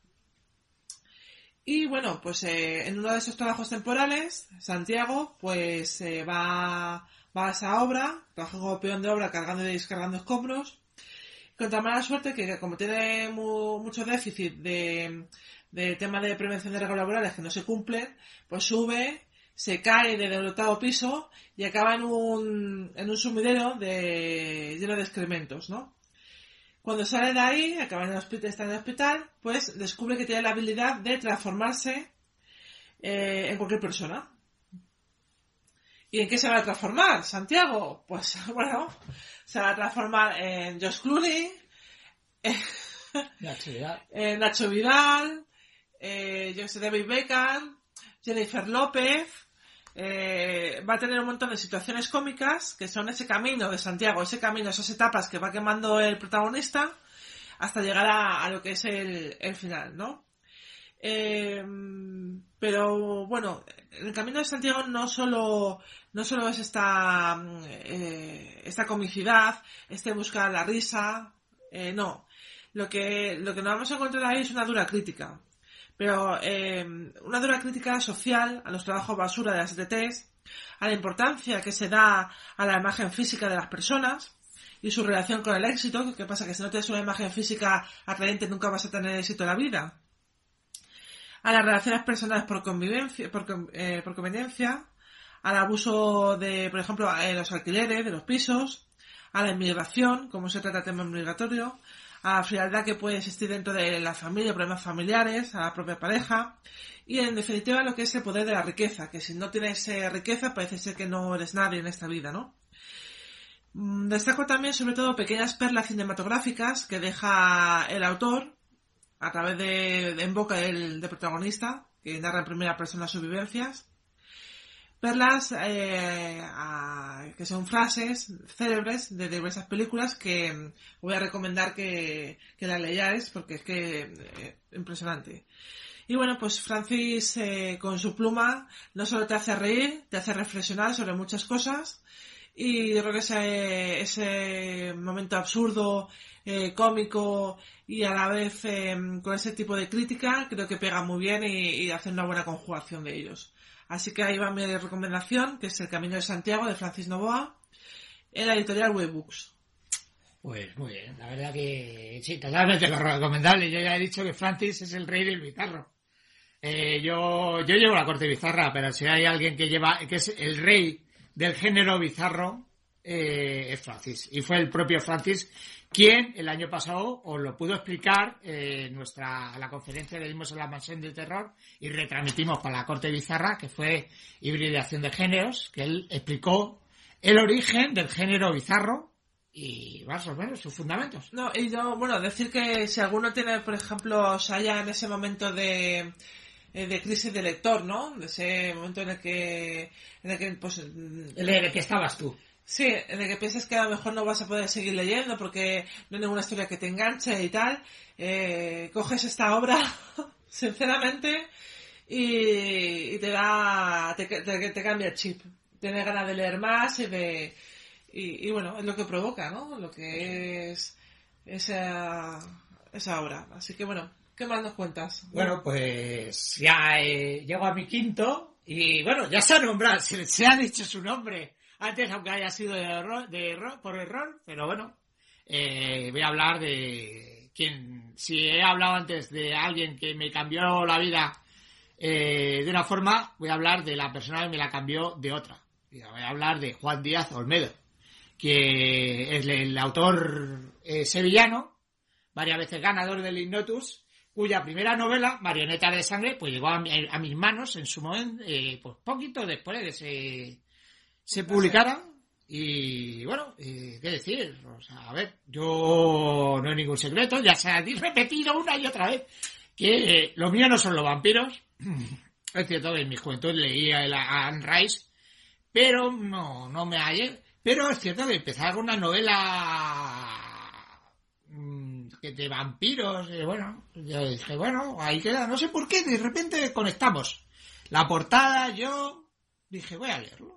Y bueno, pues eh, en uno de esos trabajos temporales, Santiago pues eh, va... va a esa obra, trabaja como peón de obra cargando y descargando escombros, con tan mala suerte que como tiene mu, mucho déficit de, de tema de prevención de riesgos laborales que no se cumplen, pues sube, se cae desde el octavo piso y acaba en un, en un sumidero de, lleno de excrementos, ¿no? Cuando sale de ahí, acaba en el hospital, está en el hospital, pues descubre que tiene la habilidad de transformarse eh, en cualquier persona. ¿Y en qué se va a transformar, Santiago? Pues, bueno, se va a transformar en Josh Clooney, en Nacho Vidal, eh, Nacho Vidal eh, yo sé, David Beckham, Jennifer López. Eh, va a tener un montón de situaciones cómicas que son ese camino de Santiago, ese camino, esas etapas que va quemando el protagonista hasta llegar a, a lo que es el, el final, ¿no? Eh, pero bueno, el camino de Santiago no solo no solo es esta eh, esta comicidad, este buscar la risa, eh, no. Lo que lo que nos vamos a encontrar ahí es una dura crítica. Pero eh, una dura crítica social a los trabajos basura de las E T Ts, a la importancia que se da a la imagen física de las personas y su relación con el éxito. ¿Qué pasa? Que si no tienes una imagen física atraente nunca vas a tener éxito en la vida. A las relaciones personales por convivencia, por, eh, por conveniencia, al abuso de, por ejemplo, en los alquileres de los pisos, a la inmigración, cómo se trata el tema migratorio, a la frialdad que puede existir dentro de la familia, problemas familiares, a la propia pareja, y en definitiva lo que es el poder de la riqueza, que si no tienes eh, riqueza parece ser que no eres nadie en esta vida, ¿no? Mm, destaco también sobre todo pequeñas perlas cinematográficas que deja el autor a través de, de en boca del, del protagonista, que narra en primera persona sus vivencias. Perlas eh, a, que son frases célebres de diversas películas que voy a recomendar que, que las leáis porque es que eh, impresionante. Y bueno, pues Francis eh, con su pluma no solo te hace reír, te hace reflexionar sobre muchas cosas, y yo creo que ese, ese momento absurdo, eh, cómico y a la vez eh, con ese tipo de crítica creo que pega muy bien y, y hace una buena conjugación de ellos. Así que ahí va mi recomendación, que es El Camino de Santiago, de Francis Novoa, en la editorial Webbooks. Pues muy bien, la verdad que sí, totalmente recomendable. Yo ya he dicho que Francis es el rey del bizarro. Eh, yo, yo llevo la corte bizarra, pero si hay alguien que lleva, que es el rey del género bizarro, eh, es Francis. Y fue el propio Francis quien el año pasado os lo pudo explicar en eh, nuestra la conferencia que dimos en la Mansión del Terror y retransmitimos para la corte bizarra, que fue hibridación de géneros, que él explicó el origen del género bizarro y más o menos sus fundamentos. No, y yo, bueno, decir que si alguno tiene, por ejemplo, o sea, ya en ese momento de de crisis de lector, ¿no? De ese momento en el que en el que pues en el que estabas tú. Sí, en el que piensas que a lo mejor no vas a poder seguir leyendo porque no hay ninguna historia que te enganche y tal, eh, coges esta obra, sinceramente, y, y te da, te, te, te cambia el chip. Tienes ganas de leer más y de, y, y bueno, es lo que provoca, ¿no? Lo que es esa, esa obra. Así que bueno, ¿qué más nos cuentas? Bueno, pues ya eh, llego a mi quinto y bueno, ya se ha nombrado, se, se ha dicho su nombre antes, aunque haya sido de error, de error, por error, pero bueno, eh, voy a hablar de quien, si he hablado antes de alguien que me cambió la vida eh, de una forma, voy a hablar de la persona que me la cambió de otra. Voy a hablar de Juan Díaz Olmedo, que es el autor eh, sevillano, varias veces ganador del Ignotus, cuya primera novela, Marioneta de Sangre, pues llegó a, mi, a mis manos en su momento, eh, pues poquito después de ese se publicara. Y bueno, eh, qué decir, o sea, a ver, yo no hay ningún secreto, ya se ha repetido una y otra vez que eh, lo mío no son los vampiros. Es cierto que en mi juventud leía a Anne Rice, pero no, no me hallé. Pero es cierto que empezaba con una novela mmm, de vampiros, y bueno, yo dije, bueno, ahí queda, no sé por qué, de repente conectamos. La portada, yo dije, voy a leerlo.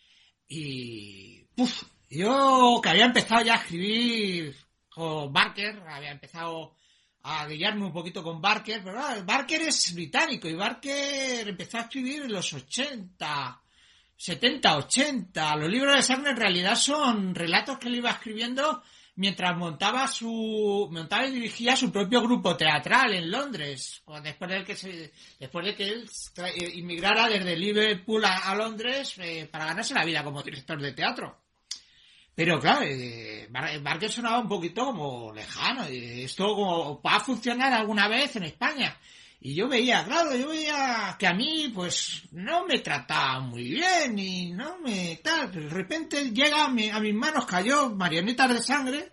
Y uf, yo que había empezado ya a escribir con Barker, había empezado a guiarme un poquito con Barker, pero claro, Barker es británico y Barker empezó a escribir en los ochenta, setenta, ochenta. Los libros de Sangre en realidad son relatos que él iba escribiendo mientras montaba su montaba y dirigía su propio grupo teatral en Londres, después de que se, después de que él inmigrara desde Liverpool a, a Londres eh, para ganarse la vida como director de teatro. Pero claro, eh, Barker sonaba un poquito como lejano, y esto como va a funcionar alguna vez en España. Y yo veía, claro, yo veía que a mí, pues, no me trataba muy bien y no me tal. De repente llega a, mi, a mis manos, cayó Marionetas de Sangre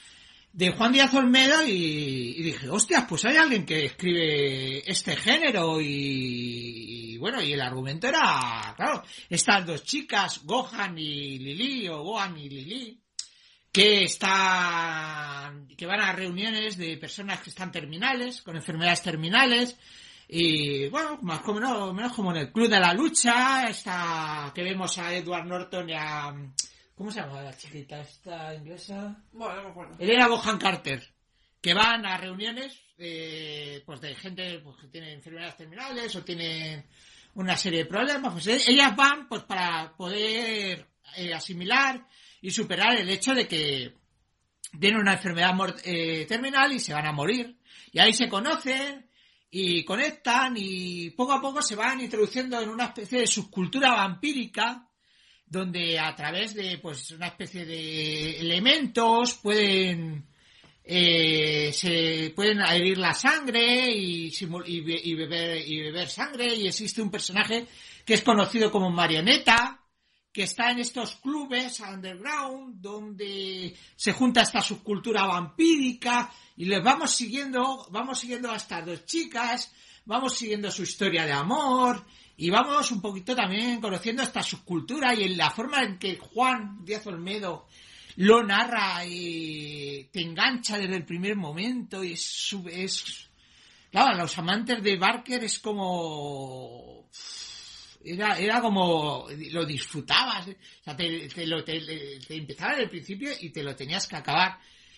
de Juan Díaz Olmedo y, y dije, hostias, pues hay alguien que escribe este género y, y bueno, y el argumento era, claro, estas dos chicas, Gohan y Lili, o Gohan y Lili, que están, que van a reuniones de personas que están terminales, con enfermedades terminales, y bueno, más o menos, menos como en el Club de la Lucha, esta, que vemos a Edward Norton y a, ¿cómo se llama la chiquita esta inglesa? Bueno, no me acuerdo. Elena Bonham Carter, que van a reuniones, eh, pues de gente pues, que tiene enfermedades terminales o tiene una serie de problemas, pues ellas van pues para poder eh, asimilar y superar el hecho de que tienen una enfermedad eh, terminal y se van a morir. Y ahí se conocen y conectan y poco a poco se van introduciendo en una especie de subcultura vampírica donde a través de pues una especie de elementos pueden eh, se pueden herir la sangre y, y, y, beber, y beber sangre, y existe un personaje que es conocido como Marioneta, que está en estos clubes underground donde se junta esta subcultura vampírica y les vamos siguiendo, vamos siguiendo a estas dos chicas, vamos siguiendo su historia de amor y vamos un poquito también conociendo esta subcultura y en la forma en que Juan Díaz Olmedo lo narra y te engancha desde el primer momento y es, es claro, a los amantes de Barker es como... Era, era como, lo disfrutabas, o sea, te, te, lo, te, te empezaba desde el principio y te lo tenías que acabar.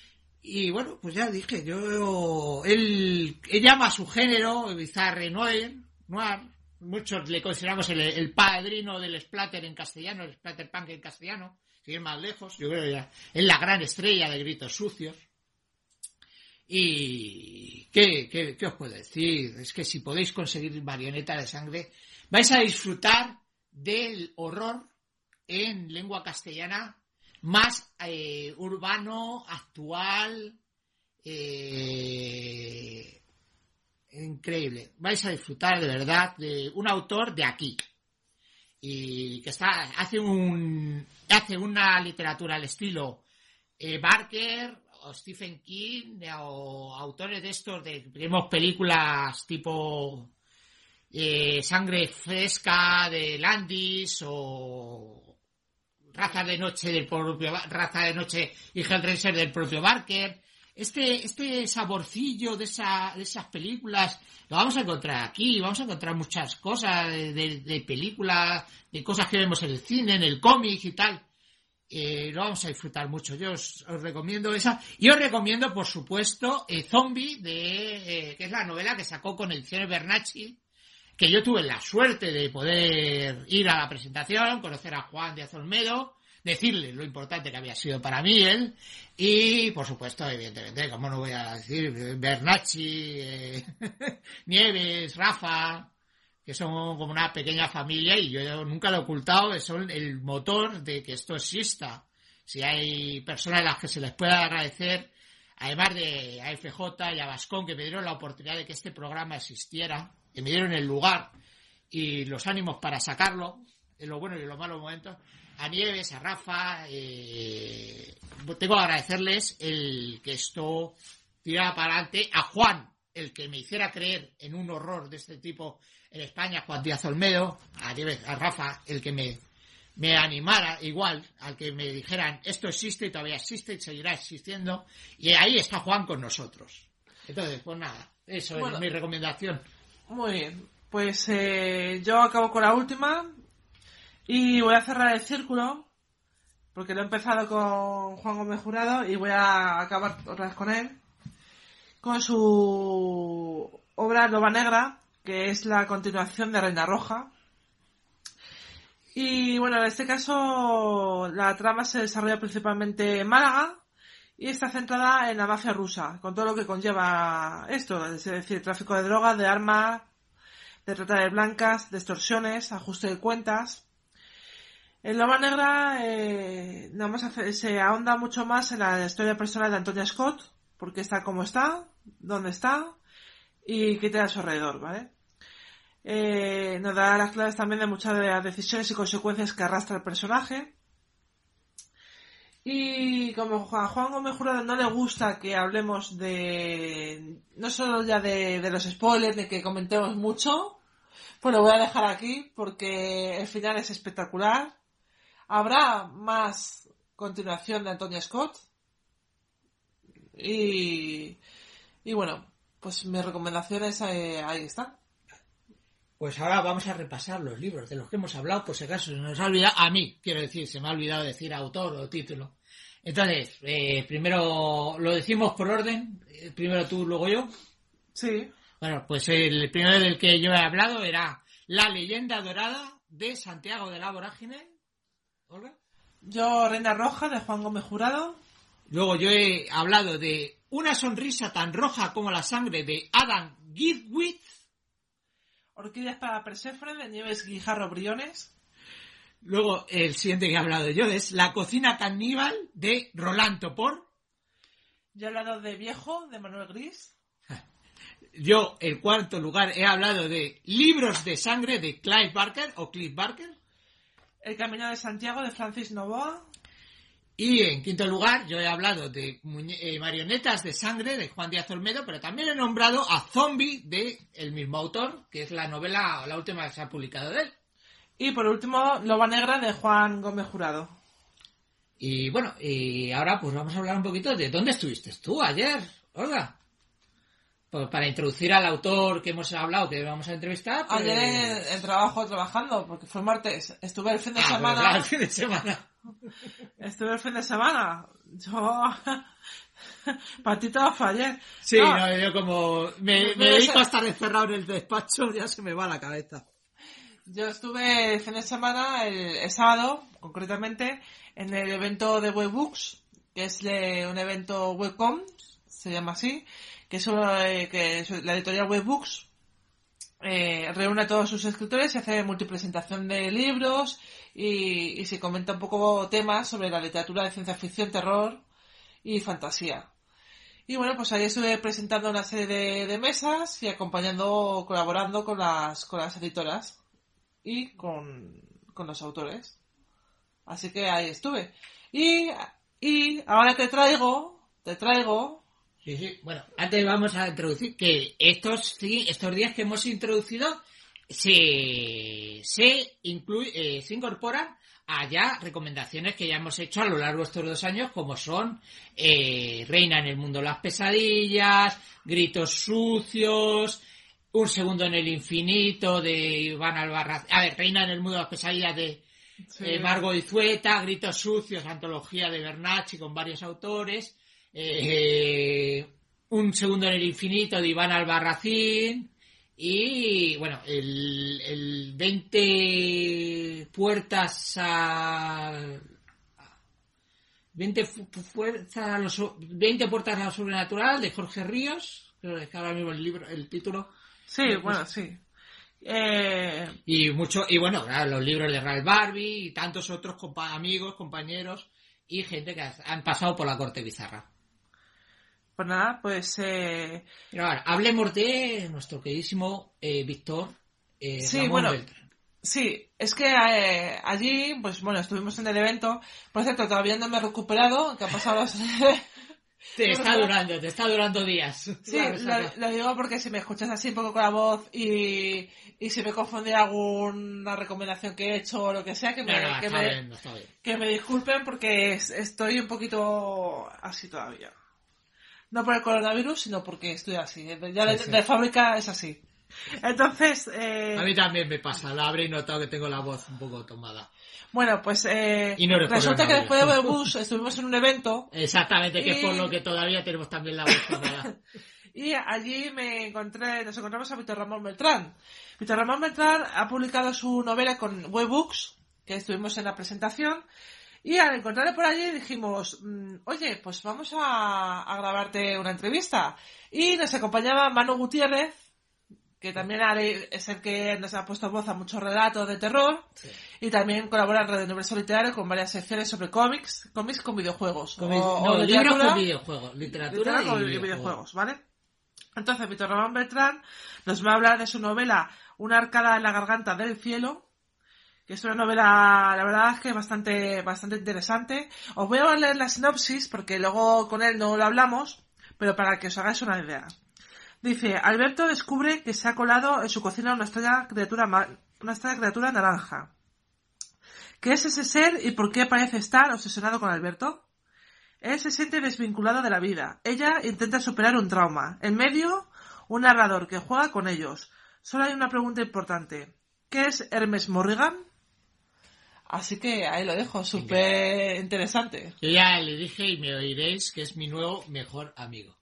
Y bueno, pues ya dije, yo, él, él llama a su género Bizarre Noir, Noir, muchos le consideramos el, el padrino del splatter en castellano, el splatter punk en castellano, sin ir más lejos, yo creo que ya, es la gran estrella de Gritos Sucios. Y, ¿qué, qué, qué os puedo decir? Es que si podéis conseguir Marioneta de Sangre, vais a disfrutar del horror en lengua castellana más eh, urbano, actual, eh, increíble. Vais a disfrutar de verdad de un autor de aquí y que está hace un hace una literatura al estilo eh, Barker o Stephen King o autores de estos de vemos películas tipo Eh, Sangre Fresca de Landis o Raza de Noche del propio Raza de Noche y Hellraiser del propio Barker. Este este saborcillo de esa de esas películas lo vamos a encontrar aquí. Vamos a encontrar muchas cosas de, de, de películas, de cosas que vemos en el cine, en el cómic y tal. Eh, lo vamos a disfrutar mucho. Yo os, os recomiendo esa. Y os recomiendo, por supuesto, eh, Zombie, de eh, que es la novela que sacó con Ediciones Bernacchi, que yo tuve la suerte de poder ir a la presentación, conocer a Juan Díaz Olmedo, decirle lo importante que había sido para mí él, y por supuesto, evidentemente, como no voy a decir, Bernacchi, eh, Nieves, Rafa, que son como una pequeña familia, y yo nunca lo he ocultado, que son el motor de que esto exista. Si hay personas a las que se les pueda agradecer, además de a F J y a Vascón, que me dieron la oportunidad de que este programa existiera, que me dieron el lugar y los ánimos para sacarlo, en los buenos y en los malos momentos, a Nieves, a Rafa, eh, tengo que agradecerles el que esto tirara para adelante, a Juan, el que me hiciera creer en un horror de este tipo en España, Juan Díaz Olmedo, a Nieves, a Rafa, el que me, me animara igual, al que me dijeran esto existe y todavía existe y seguirá existiendo, y ahí está Juan con nosotros. Entonces, pues nada, eso bueno, es mi recomendación. Muy bien, pues eh, yo acabo con la última y voy a cerrar el círculo porque lo he empezado con Juan Gómez Jurado y voy a acabar otra vez con él, con su obra Loba Negra, que es la continuación de Reina Roja. Y bueno, en este caso la trama se desarrolla principalmente en Málaga y está centrada en la mafia rusa, con todo lo que conlleva esto, es decir, tráfico de drogas, de armas, de trata de blancas, de extorsiones, ajuste de cuentas. En Loba Negra eh, nada más hace, se ahonda mucho más en la historia personal de Antonia Scott, porque está como está, dónde está y qué tiene a su alrededor, ¿vale? Eh, nos da las claves también de muchas de las decisiones y consecuencias que arrastra el personaje. Y como a Juan Gómez Jurado no le gusta que hablemos de... no solo ya de, de los spoilers, de que comentemos mucho, pues lo voy a dejar aquí porque el final es espectacular. Habrá más continuación de Antonia Scott. Y... y bueno, pues mis recomendaciones eh, ahí están. Pues ahora vamos a repasar los libros de los que hemos hablado, por si acaso se nos ha olvidado, a mí, quiero decir, se me ha olvidado decir autor o título. Entonces, eh, primero lo decimos por orden, primero tú, luego yo. Sí. Bueno, pues el primero del que yo he hablado era La leyenda dorada de Santiago de la Vorágine. ¿Olga? Yo, Reina Roja, de Juan Gómez Jurado. Luego yo he hablado de Una sonrisa tan roja como la sangre de Adam Gilchrist. Orquídeas para Perséfone, de Nieves Guijarro Briones. Luego, el siguiente que he hablado yo es La cocina caníbal de Roland Topor. Yo he hablado de Viejo, de Manuel Gris. Yo, en cuarto lugar, he hablado de Libros de sangre de Clive Barker o Clive Barker. El Camino de Santiago, de Francis Novoa. Y en quinto lugar, yo he hablado de muñe- eh, Marionetas de sangre de Juan Díaz Olmedo, pero también he nombrado a Zombie de el mismo autor, que es la novela, la última que se ha publicado de él. Y por último, Loba Negra, de Juan Gómez Jurado. Y bueno, y ahora pues vamos a hablar un poquito de dónde estuviste tú ayer, Olga. Pues para introducir al autor que hemos hablado, que vamos a entrevistar. Pues... Ayer en, en trabajo, trabajando, porque fue martes. Estuve el fin de ah, semana. Claro, el fin de semana. Estuve el fin de semana. Yo... Patito fue ayer. Sí, no, no, yo como me, me dedico a estar encerrado en el despacho, ya se me va la cabeza. Yo estuve el fin de semana, el, el sábado, concretamente, en el evento de Webbooks, que es de un evento webcom, se llama así, que es, una, eh, que es la editorial Webbooks, eh, reúne a todos sus escritores y hace multipresentación de libros y, y se comenta un poco temas sobre la literatura de ciencia ficción, terror y fantasía. Y bueno, pues ahí estuve presentando una serie de, de mesas y acompañando, colaborando con las, con las editoras y con, con los autores. Así que ahí estuve. Y, y ahora te traigo, te traigo... Sí, sí. Bueno, antes vamos a introducir que estos, estos días que hemos introducido se, se, incluye, eh, se incorporan a ya recomendaciones que ya hemos hecho a lo largo de estos dos años, como son eh, Reina en el mundo de las pesadillas, Gritos sucios, Un segundo en el infinito de Iván Albarracín, a ver, Reina en el mundo de las pesadillas de Sí. eh, Margot Dizueta, Gritos sucios, antología de Bernacchi con varios autores, eh, Un segundo en el infinito de Iván Albarracín y bueno, el, el veinte puertas a veinte puertas a lo, veinte puertas a lo sobrenatural de Jorge Ríos, creo que ahora mismo el libro, el título. Sí, bueno, sí. Eh... Y mucho, y bueno, los libros de Ralph Barbie y tantos otros compa- amigos, compañeros y gente que han pasado por la corte bizarra. Pues nada, pues... Eh... Pero ahora, hablemos de nuestro queridísimo eh, Víctor eh, sí, Ramón bueno, Beltrán. Sí, es que eh, allí, pues bueno, estuvimos en el evento. Por cierto, todavía no me he recuperado, que ha pasado... Te está durando, te está durando días. Sí, lo, lo digo porque si me escuchas así un poco con la voz y, y si me confunde alguna recomendación que he hecho o lo que sea, que me, no, no, que está me, bien, está bien. que me disculpen porque es, estoy un poquito así todavía. No por el coronavirus, sino porque estoy así. Ya de, Sí, sí. de fábrica es así. Entonces... Eh... A mí también me pasa, la habréis notado que tengo la voz un poco tomada. Bueno, pues eh, y no resulta que después de Webbooks estuvimos en un evento. Exactamente, y... que es por lo que todavía tenemos también la voz tomada. Y allí me encontré, nos encontramos a Víctor Ramón Beltrán. Víctor Ramón Beltrán ha publicado su novela con Webbooks, que estuvimos en la presentación, Y al encontrarle por allí dijimos, oye, pues vamos a, a grabarte una entrevista. Y nos acompañaba Manu Gutiérrez, que también es el que nos ha puesto voz a muchos relatos de terror, sí. Y también colabora en Radio Universo Literario con varias secciones sobre cómics, cómics con videojuegos. Con, o, no, o libros con videojuegos, literatura, literatura y con videojuegos. videojuegos, ¿vale? Entonces, Víctor Ramón Beltrán nos va a hablar de su novela Una arcada en la garganta del cielo, que es una novela, la verdad es que bastante, bastante interesante. Os voy a leer la sinopsis, porque luego con él no lo hablamos, pero para que os hagáis una idea. Dice, Alberto descubre que se ha colado en su cocina una extraña criatura, una extraña criatura naranja. ¿Qué es ese ser y por qué parece estar obsesionado con Alberto? Él se siente desvinculado de la vida. Ella intenta superar un trauma. En medio, un narrador que juega con ellos. Solo hay una pregunta importante. ¿Qué es Hermes Morrigan? Así que ahí lo dejo, súper interesante. Yo ya le dije y me oiréis que es mi nuevo mejor amigo.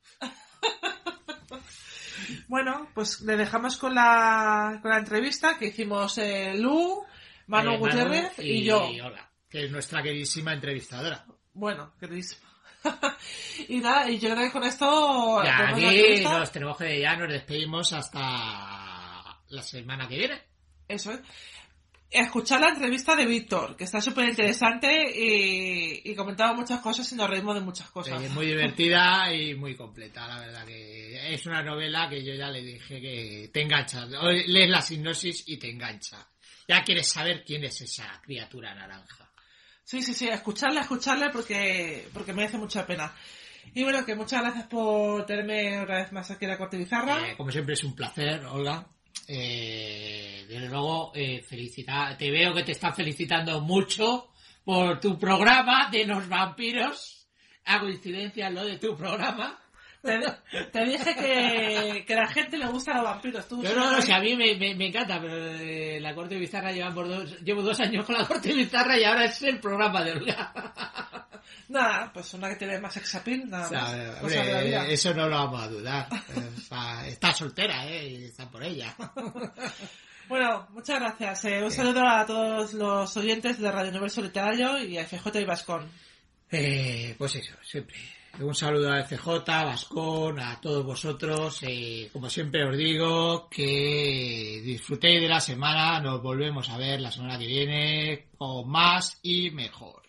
Bueno, pues le dejamos con la, con la entrevista que hicimos eh, Lu, Manu eh, Gutiérrez Manu y, y yo. Y Olga, que es nuestra queridísima entrevistadora. Bueno, queridísima. Y nada, y yo creo que con esto... Ya, aquí nos tenemos que ya nos despedimos hasta la semana que viene. Eso es. Escuchar la entrevista de Víctor, que está súper interesante y, y comentaba muchas cosas y nos reímos de muchas cosas. Eh, muy divertida y muy completa, la verdad que es una novela que yo ya le dije que te engancha. Lees la sinopsis y te engancha. Ya quieres saber quién es esa criatura naranja. Sí, sí, sí, escucharla, escucharla porque, porque merece mucha pena. Y bueno, que muchas gracias por tenerme otra vez más aquí en la Corte Bizarra. Eh, como siempre es un placer, Olga. Eh, desde luego, eh, felicita, te veo que te están felicitando mucho por tu programa de los vampiros. A coincidencia lo de tu programa. Te, te dije que, que a la gente le gustan los vampiros. ¿Tú no, no, no, si a mí me, me, me encanta, pero eh, la Corte Bizarra lleva por dos, llevo dos años con la Corte Bizarra y ahora es el programa de Olga. Nada, pues una que tiene más sexapil, nada o sea, más. Hombre, de la vida. Eso no lo vamos a dudar. Está, está soltera, ¿eh? Y está por ella. Bueno, muchas gracias. Eh, un saludo a todos los oyentes de Radio Universo Literario y a F J y Vascón. Eh, pues eso, siempre. Un saludo a F J, Vascón, a todos vosotros. Eh, como siempre os digo, que disfrutéis de la semana. Nos volvemos a ver la semana que viene con más y mejor.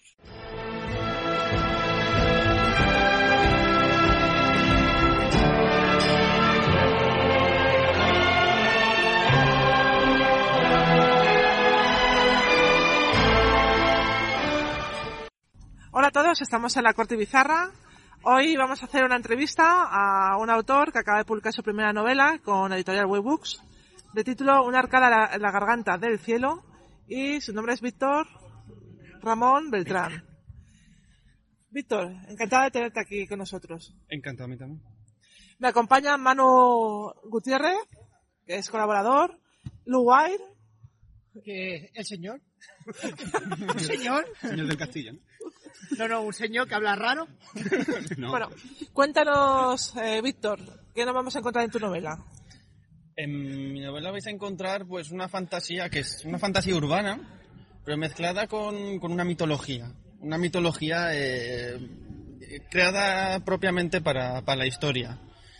Hola a todos, estamos en la Corte Bizarra. Hoy vamos a hacer una entrevista a un autor que acaba de publicar su primera novela con editorial Weybooks, de título Una arcada en la garganta del cielo, y su nombre es Víctor Ramón Beltrán. Víctor, encantado de tenerte aquí con nosotros. Encantado a mí también. Me acompaña Manu Gutiérrez, que es colaborador, Lu Wire, que el señor, un señor, señor del Castillo, ¿no? No, no, un señor que habla raro. No. Bueno, cuéntanos, eh, Víctor, ¿qué nos vamos a encontrar en tu novela? En mi novela vais a encontrar pues una fantasía que es una fantasía urbana, pero mezclada con, con una mitología. Una mitología eh, creada propiamente para, para la historia.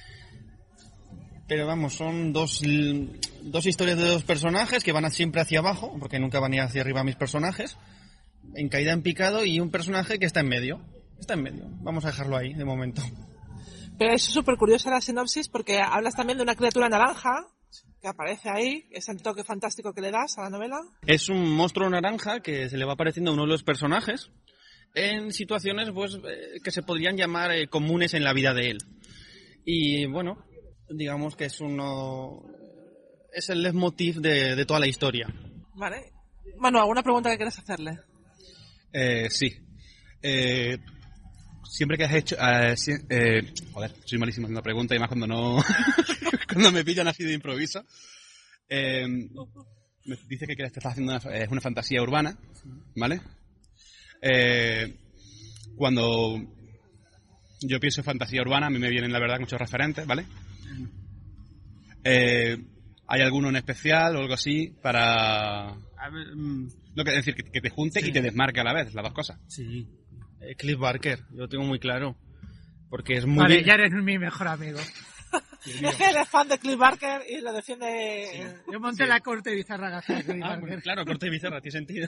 Pero vamos, son dos, dos historias de dos personajes que van siempre hacia abajo, porque nunca van a ir hacia arriba mis personajes, en caída en picado, y un personaje que está en medio. Está en medio. Vamos a dejarlo ahí, de momento. Pero es súper curiosa la sinopsis, porque hablas también de una criatura naranja que aparece ahí, es el toque fantástico que le das a la novela. Es un monstruo naranja que se le va apareciendo a uno de los personajes en situaciones pues eh, que se podrían llamar eh, comunes en la vida de él. Y bueno, digamos que es uno es el leitmotiv de, de toda la historia. Vale. Manu, ¿alguna pregunta que quieras hacerle? Eh, sí. Eh, siempre que has hecho... Eh, si, eh, joder, soy malísimo haciendo preguntas y más cuando no... cuando me pillan así de improviso. Eh, me dice que te estás haciendo una, es una fantasía urbana, ¿vale? Eh, cuando yo pienso en fantasía urbana, a mí me vienen la verdad muchos referentes, ¿vale? Eh, ¿Hay alguno en especial o algo así para...? A ver, Lo que es decir, que, que te junte Sí. y te desmarque a la vez, las dos cosas. Sí. Eh, Cliff Barker, yo lo tengo muy claro. Porque es muy... Vale, bien- ya eres mi mejor amigo. Es que él es fan de Cliff Barker y lo defiende... Yo monté la corte bizarra gracias a Cliff Ah, Barker. pues claro, corte y bizarra, tiene sentido.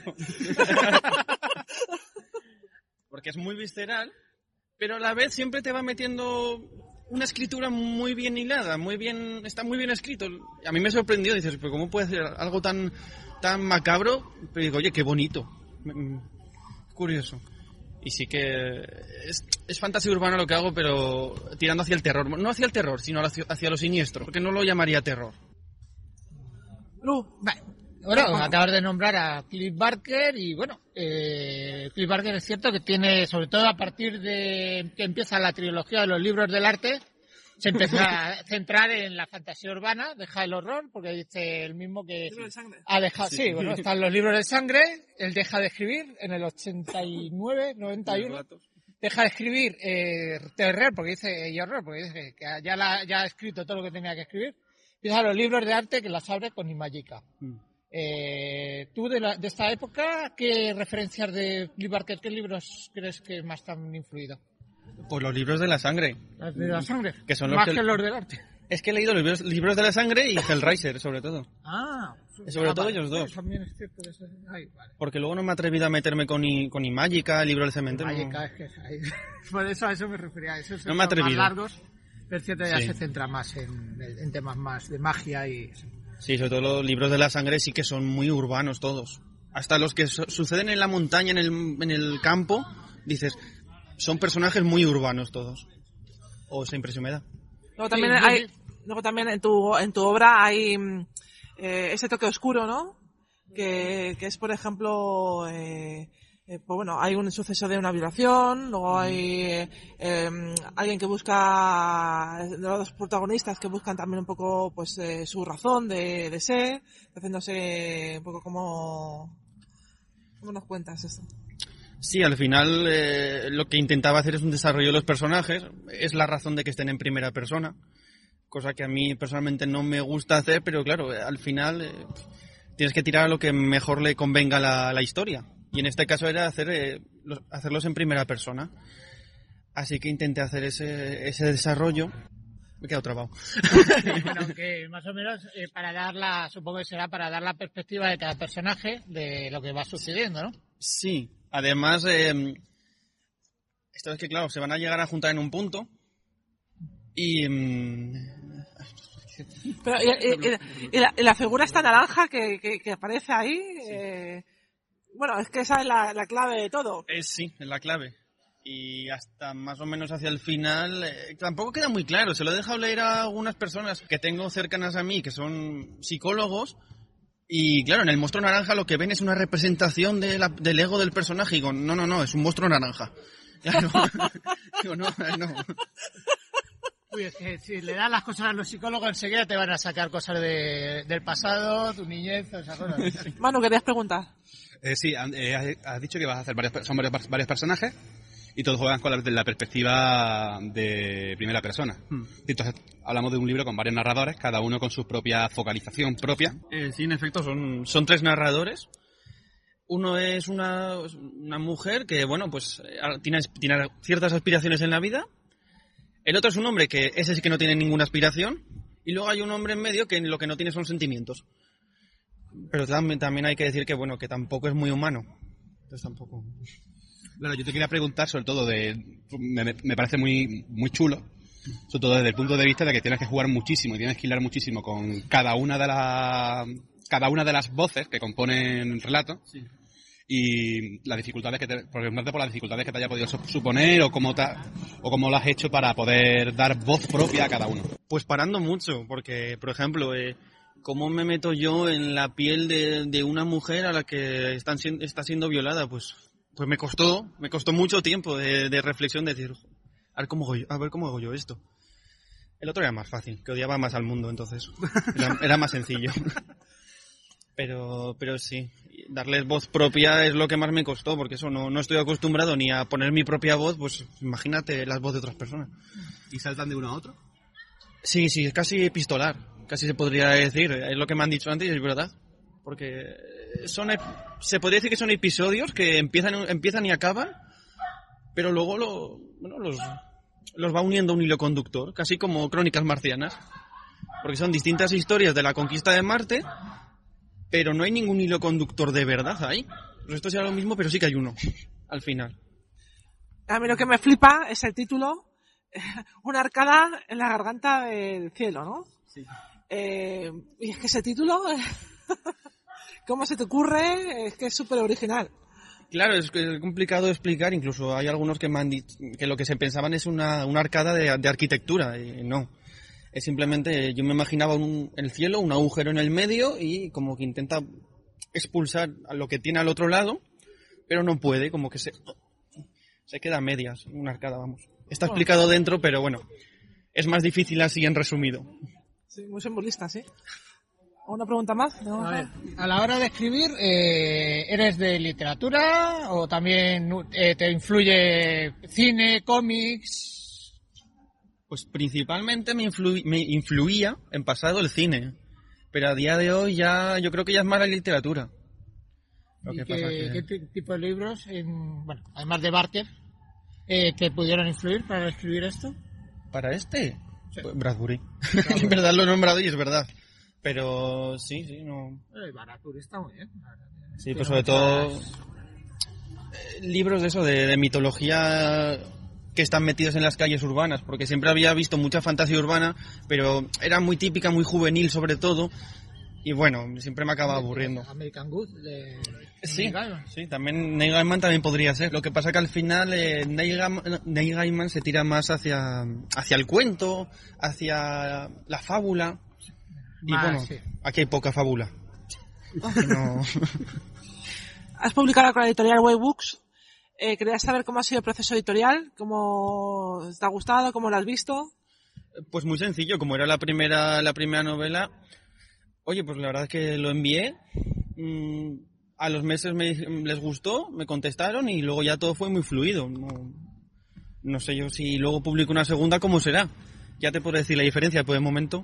Porque es muy visceral, pero a la vez siempre te va metiendo una escritura muy bien hilada, muy bien, está muy bien escrito. A mí me sorprendió, dices, pero ¿cómo puede ser algo tan, tan macabro? Pero digo, oye, qué bonito, Mm, curioso. Y sí que es, es fantasía urbana lo que hago, pero tirando hacia el terror. No hacia el terror, sino hacia, hacia lo siniestro, porque no lo llamaría terror. Lu, Vale. Bueno, acabas de nombrar a Cliff Barker y bueno, eh, Cliff Barker es cierto que tiene, sobre todo a partir de que empieza la trilogía de los libros del arte, se empezó a centrar en la fantasía urbana, deja el horror, porque dice el mismo que libro de sangre. ha dejado, sí, bueno, están los libros de sangre, él deja de escribir en el ochenta y nueve, noventa y uno, deja de escribir eh, terror, porque dice, y horror, porque dice que ya, la, ya ha escrito todo lo que tenía que escribir, empieza los libros de arte que las abre con Imagica. Mm. Eh, tú de, la, de esta época, ¿qué referencias de Cliff Barker, qué libros crees que más te han influido? Pues los libros de la sangre. ¿Los de la sangre? Que son los más que- que los del arte. Es que he leído los libros, libros de la sangre y Hellraiser, sobre todo. Ah, Sobre ah, todo vale, ellos dos. También es cierto que eso- ay, vale. Porque luego no me he atrevido a meterme con, I, con Imagica, el libro del cementerio. Magica, es que es ahí. Por eso a eso me refería. Esos No son me he más atrevido. largos, pero es cierto que ya Sí. se centra más en, en temas más de magia y... Sí, sobre todo los libros de la sangre sí que son muy urbanos todos. Hasta los que su- suceden en la montaña, en el, en el campo, dices, son personajes muy urbanos todos. O esa impresión me da. Luego también Sí, hay, sí. luego también en tu, en tu obra hay mm, eh, ese toque oscuro, ¿no? Que, que es, por ejemplo, eh, eh, pues bueno, hay un suceso de una violación, luego hay eh, eh, alguien que busca, de los dos protagonistas que buscan también un poco, pues, eh, su razón de, de ser, haciéndose un poco como, ¿cómo nos cuentas esto? Sí, al final eh, lo que intentaba hacer es un desarrollo de los personajes. Es la razón de que estén en primera persona. Cosa que a mí personalmente no me gusta hacer, pero claro, eh, al final eh, tienes que tirar a lo que mejor le convenga la, la historia. Y en este caso era hacer eh, los, hacerlos en primera persona. Así que intenté hacer ese, ese desarrollo. Me he quedado trabado. Bueno, que más o menos eh, para dar la, supongo que será para dar la perspectiva de cada personaje de lo que va sucediendo, ¿no? Sí, además, eh, esto es que claro, se van a llegar a juntar en un punto. Y... mm, Pero, y, y- y- y la, y la figura esta naranja que, que, que aparece ahí, eh, bueno, es que esa es la, la clave de todo. Es sí, es la clave. Y hasta más o menos hacia el final eh, tampoco queda muy claro. Se lo he dejado leer a algunas personas que tengo cercanas a mí, que son psicólogos. Y claro, en el monstruo naranja lo que ven es una representación de la- del ego del personaje. Y digo, no, no, no, es un monstruo naranja. Claro. Digo, no, no. Uy, es que si le das las cosas a los psicólogos enseguida te van a sacar cosas de, del pasado, tu niñez, o esas cosas. Manu, querías preguntar. Eh, sí, han- eh, has- has dicho que vas a hacer varios, son varios, varios personajes y todos juegan con la, de la perspectiva de primera persona. Y entonces hablamos de un libro con varios narradores, cada uno con su propia focalización propia. Eh, sí, en efecto, son, son tres narradores. Uno es una, una mujer que, bueno, pues eh, tiene, tiene ciertas aspiraciones en la vida. El otro es un hombre que ese sí que no tiene ninguna aspiración. Y luego hay un hombre en medio que lo que no tiene son sentimientos. Pero también, también hay que decir que, bueno, que tampoco es muy humano. Entonces tampoco... Claro, yo te quería preguntar sobre todo de... Me, me parece muy, muy chulo, sobre todo desde el punto de vista de que tienes que jugar muchísimo y tienes que hilar muchísimo con cada una de las cada una de las voces que componen el relato. Sí. Y las dificultades que te, preguntarte por las dificultades que te haya podido suponer o cómo, te, o cómo lo has hecho para poder dar voz propia a cada uno. Pues parando mucho, porque, por ejemplo, eh, ¿cómo me meto yo en la piel de, de una mujer a la que están, sien- está siendo violada? Pues, pues me costó, me costó mucho tiempo de, de reflexión, de decir, a ver cómo hago yo, a ver cómo hago yo esto. El otro era más fácil, que odiaba más al mundo, entonces era, era más sencillo. Pero, pero sí, darles voz propia es lo que más me costó, porque eso no, no estoy acostumbrado ni a poner mi propia voz, pues imagínate las voces de otras personas. ¿Y saltan de uno a otro? Sí, sí, es casi epistolar, casi se podría decir, es lo que me han dicho antes y es verdad, porque son ep- se podría decir que son episodios que empiezan, empiezan y acaban, pero luego lo, bueno, los, los va uniendo un hilo conductor, casi como Crónicas Marcianas. Porque son distintas historias de la conquista de Marte, pero no hay ningún hilo conductor de verdad ahí. Pues esto será lo mismo, pero sí que hay uno, al final. A mí lo que me flipa es el título, una arcada en la garganta del cielo, ¿no? Sí. Eh, y es que ese título, ¿cómo se te ocurre? Es que es súper original. Claro, es, es complicado de explicar, incluso hay algunos que me han dicho que lo que se pensaban es una, una arcada de, de arquitectura, y no. Es simplemente, yo me imaginaba un, el cielo, un agujero en el medio y como que intenta expulsar a lo que tiene al otro lado, pero no puede, como que se, se queda a medias, una arcada, vamos. Está explicado dentro, pero bueno, es más difícil así en resumido. Sí, muy simbolista, ¿sí? ¿Una pregunta más? ¿No? A ver, a la hora de escribir, eh, ¿eres de literatura o también eh, te influye cine, cómics? Pues principalmente me, influ- me influía en pasado el cine, pero a día de hoy ya yo creo que ya es más la literatura. Lo ¿Y que qué, pasa que... qué t- tipo de libros, en, bueno, además de Barker, eh, te pudieron influir para escribir esto? ¿Para este? Sí. Pues Bradbury. En verdad lo he nombrado y es verdad. Pero sí, sí, no... Eh, Bradbury está muy bien. Sí, pues sobre todo eh, libros de eso, de, de mitología que están metidos en las calles urbanas, porque siempre había visto mucha fantasía urbana, pero era muy típica, muy juvenil sobre todo, y bueno, siempre me acaba aburriendo. American Good de... Sí, Neil Gaiman. sí, también Neil Gaiman también podría ser. Lo que pasa que al final eh, Neil, Gaiman, Neil Gaiman se tira más hacia, hacia el cuento, hacia la fábula. Y Más, bueno, sí. aquí hay poca fábula. Aquí no... Has publicado con la editorial Way Books. Eh, quería saber cómo ha sido el proceso editorial, cómo te ha gustado, cómo lo has visto. Pues muy sencillo, como era la primera la primera novela, oye, pues la verdad es que lo envié, mmm, a los meses me, les gustó, me contestaron y luego ya todo fue muy fluido. No, no sé yo si luego publico una segunda, ¿cómo será? Ya te puedo decir la diferencia por el momento.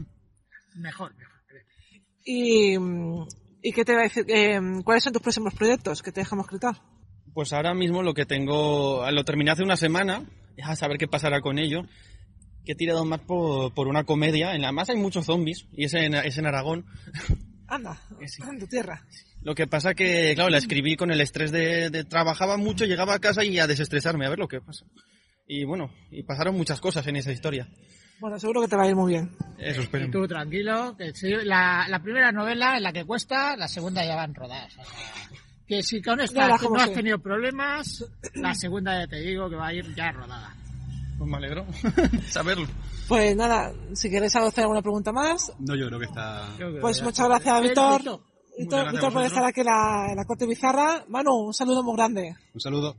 Mejor, mejor. creo. Y, ¿y qué te va a decir? Eh, ¿Cuáles son tus próximos proyectos que te dejamos escritor? Pues ahora mismo lo que tengo, lo terminé hace una semana, a saber qué pasará con ello, que he tirado más por, por una comedia, en la más hay muchos zombies, y es en, es en Aragón. Anda, Sí. en tu tierra. Lo que pasa que, claro, la escribí con el estrés de, de trabajaba mucho, llegaba a casa y a desestresarme, a ver lo que pasa. Y bueno, y pasaron muchas cosas en esa historia. Bueno, seguro que te va a ir muy bien. Eso espero. Y tú tranquilo, que sí, la, la primera novela en la que cuesta, la segunda ya van rodadas. O sea, que si con esta Ya la no como has sé. tenido problemas, la segunda ya te digo que va a ir ya rodada. Pues me alegro saberlo. Pues nada, si queréis hacer alguna pregunta más, No, yo creo que está... pues muchas gracias, Víctor. Perfecto. Víctor, gracias Víctor a por vosotros. estar aquí en la, en la corte bizarra. Manu, un saludo muy grande. Un saludo.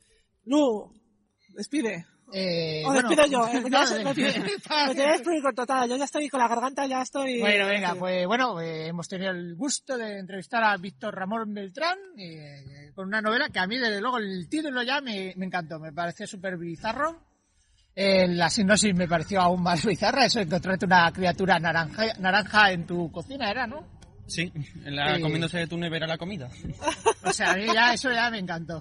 Lu, despide. Eh, O bueno, despido yo. eh, no, ya se- me despide. me tenéis por total. Yo ya estoy con la garganta, ya estoy... Bueno, venga, pues bueno, eh, hemos tenido el gusto de entrevistar a Víctor Ramón Beltrán eh, con una novela que a mí, desde luego, el título ya me, me encantó, me pareció súper bizarro. Eh, la sinopsis me pareció aún más bizarra, eso, encontrarte una criatura naranja, naranja en tu cocina, era, ¿no? Sí, en la, Sí. comiéndose de tu nevera la comida. O sea, a mí ya eso ya me encantó.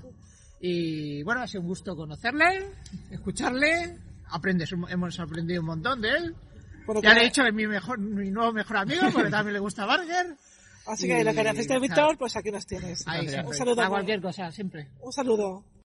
Y bueno, ha sido un gusto conocerle, escucharle, aprendes, un- hemos aprendido un montón de él. Por lo Ya que- le he dicho que es mi mejor, mi nuevo mejor amigo, porque también le gusta Barker. Así que lo que necesites, Y- Víctor, pues aquí nos tienes. Ahí Un siempre, saludo. a cualquier cosa, siempre. Un saludo.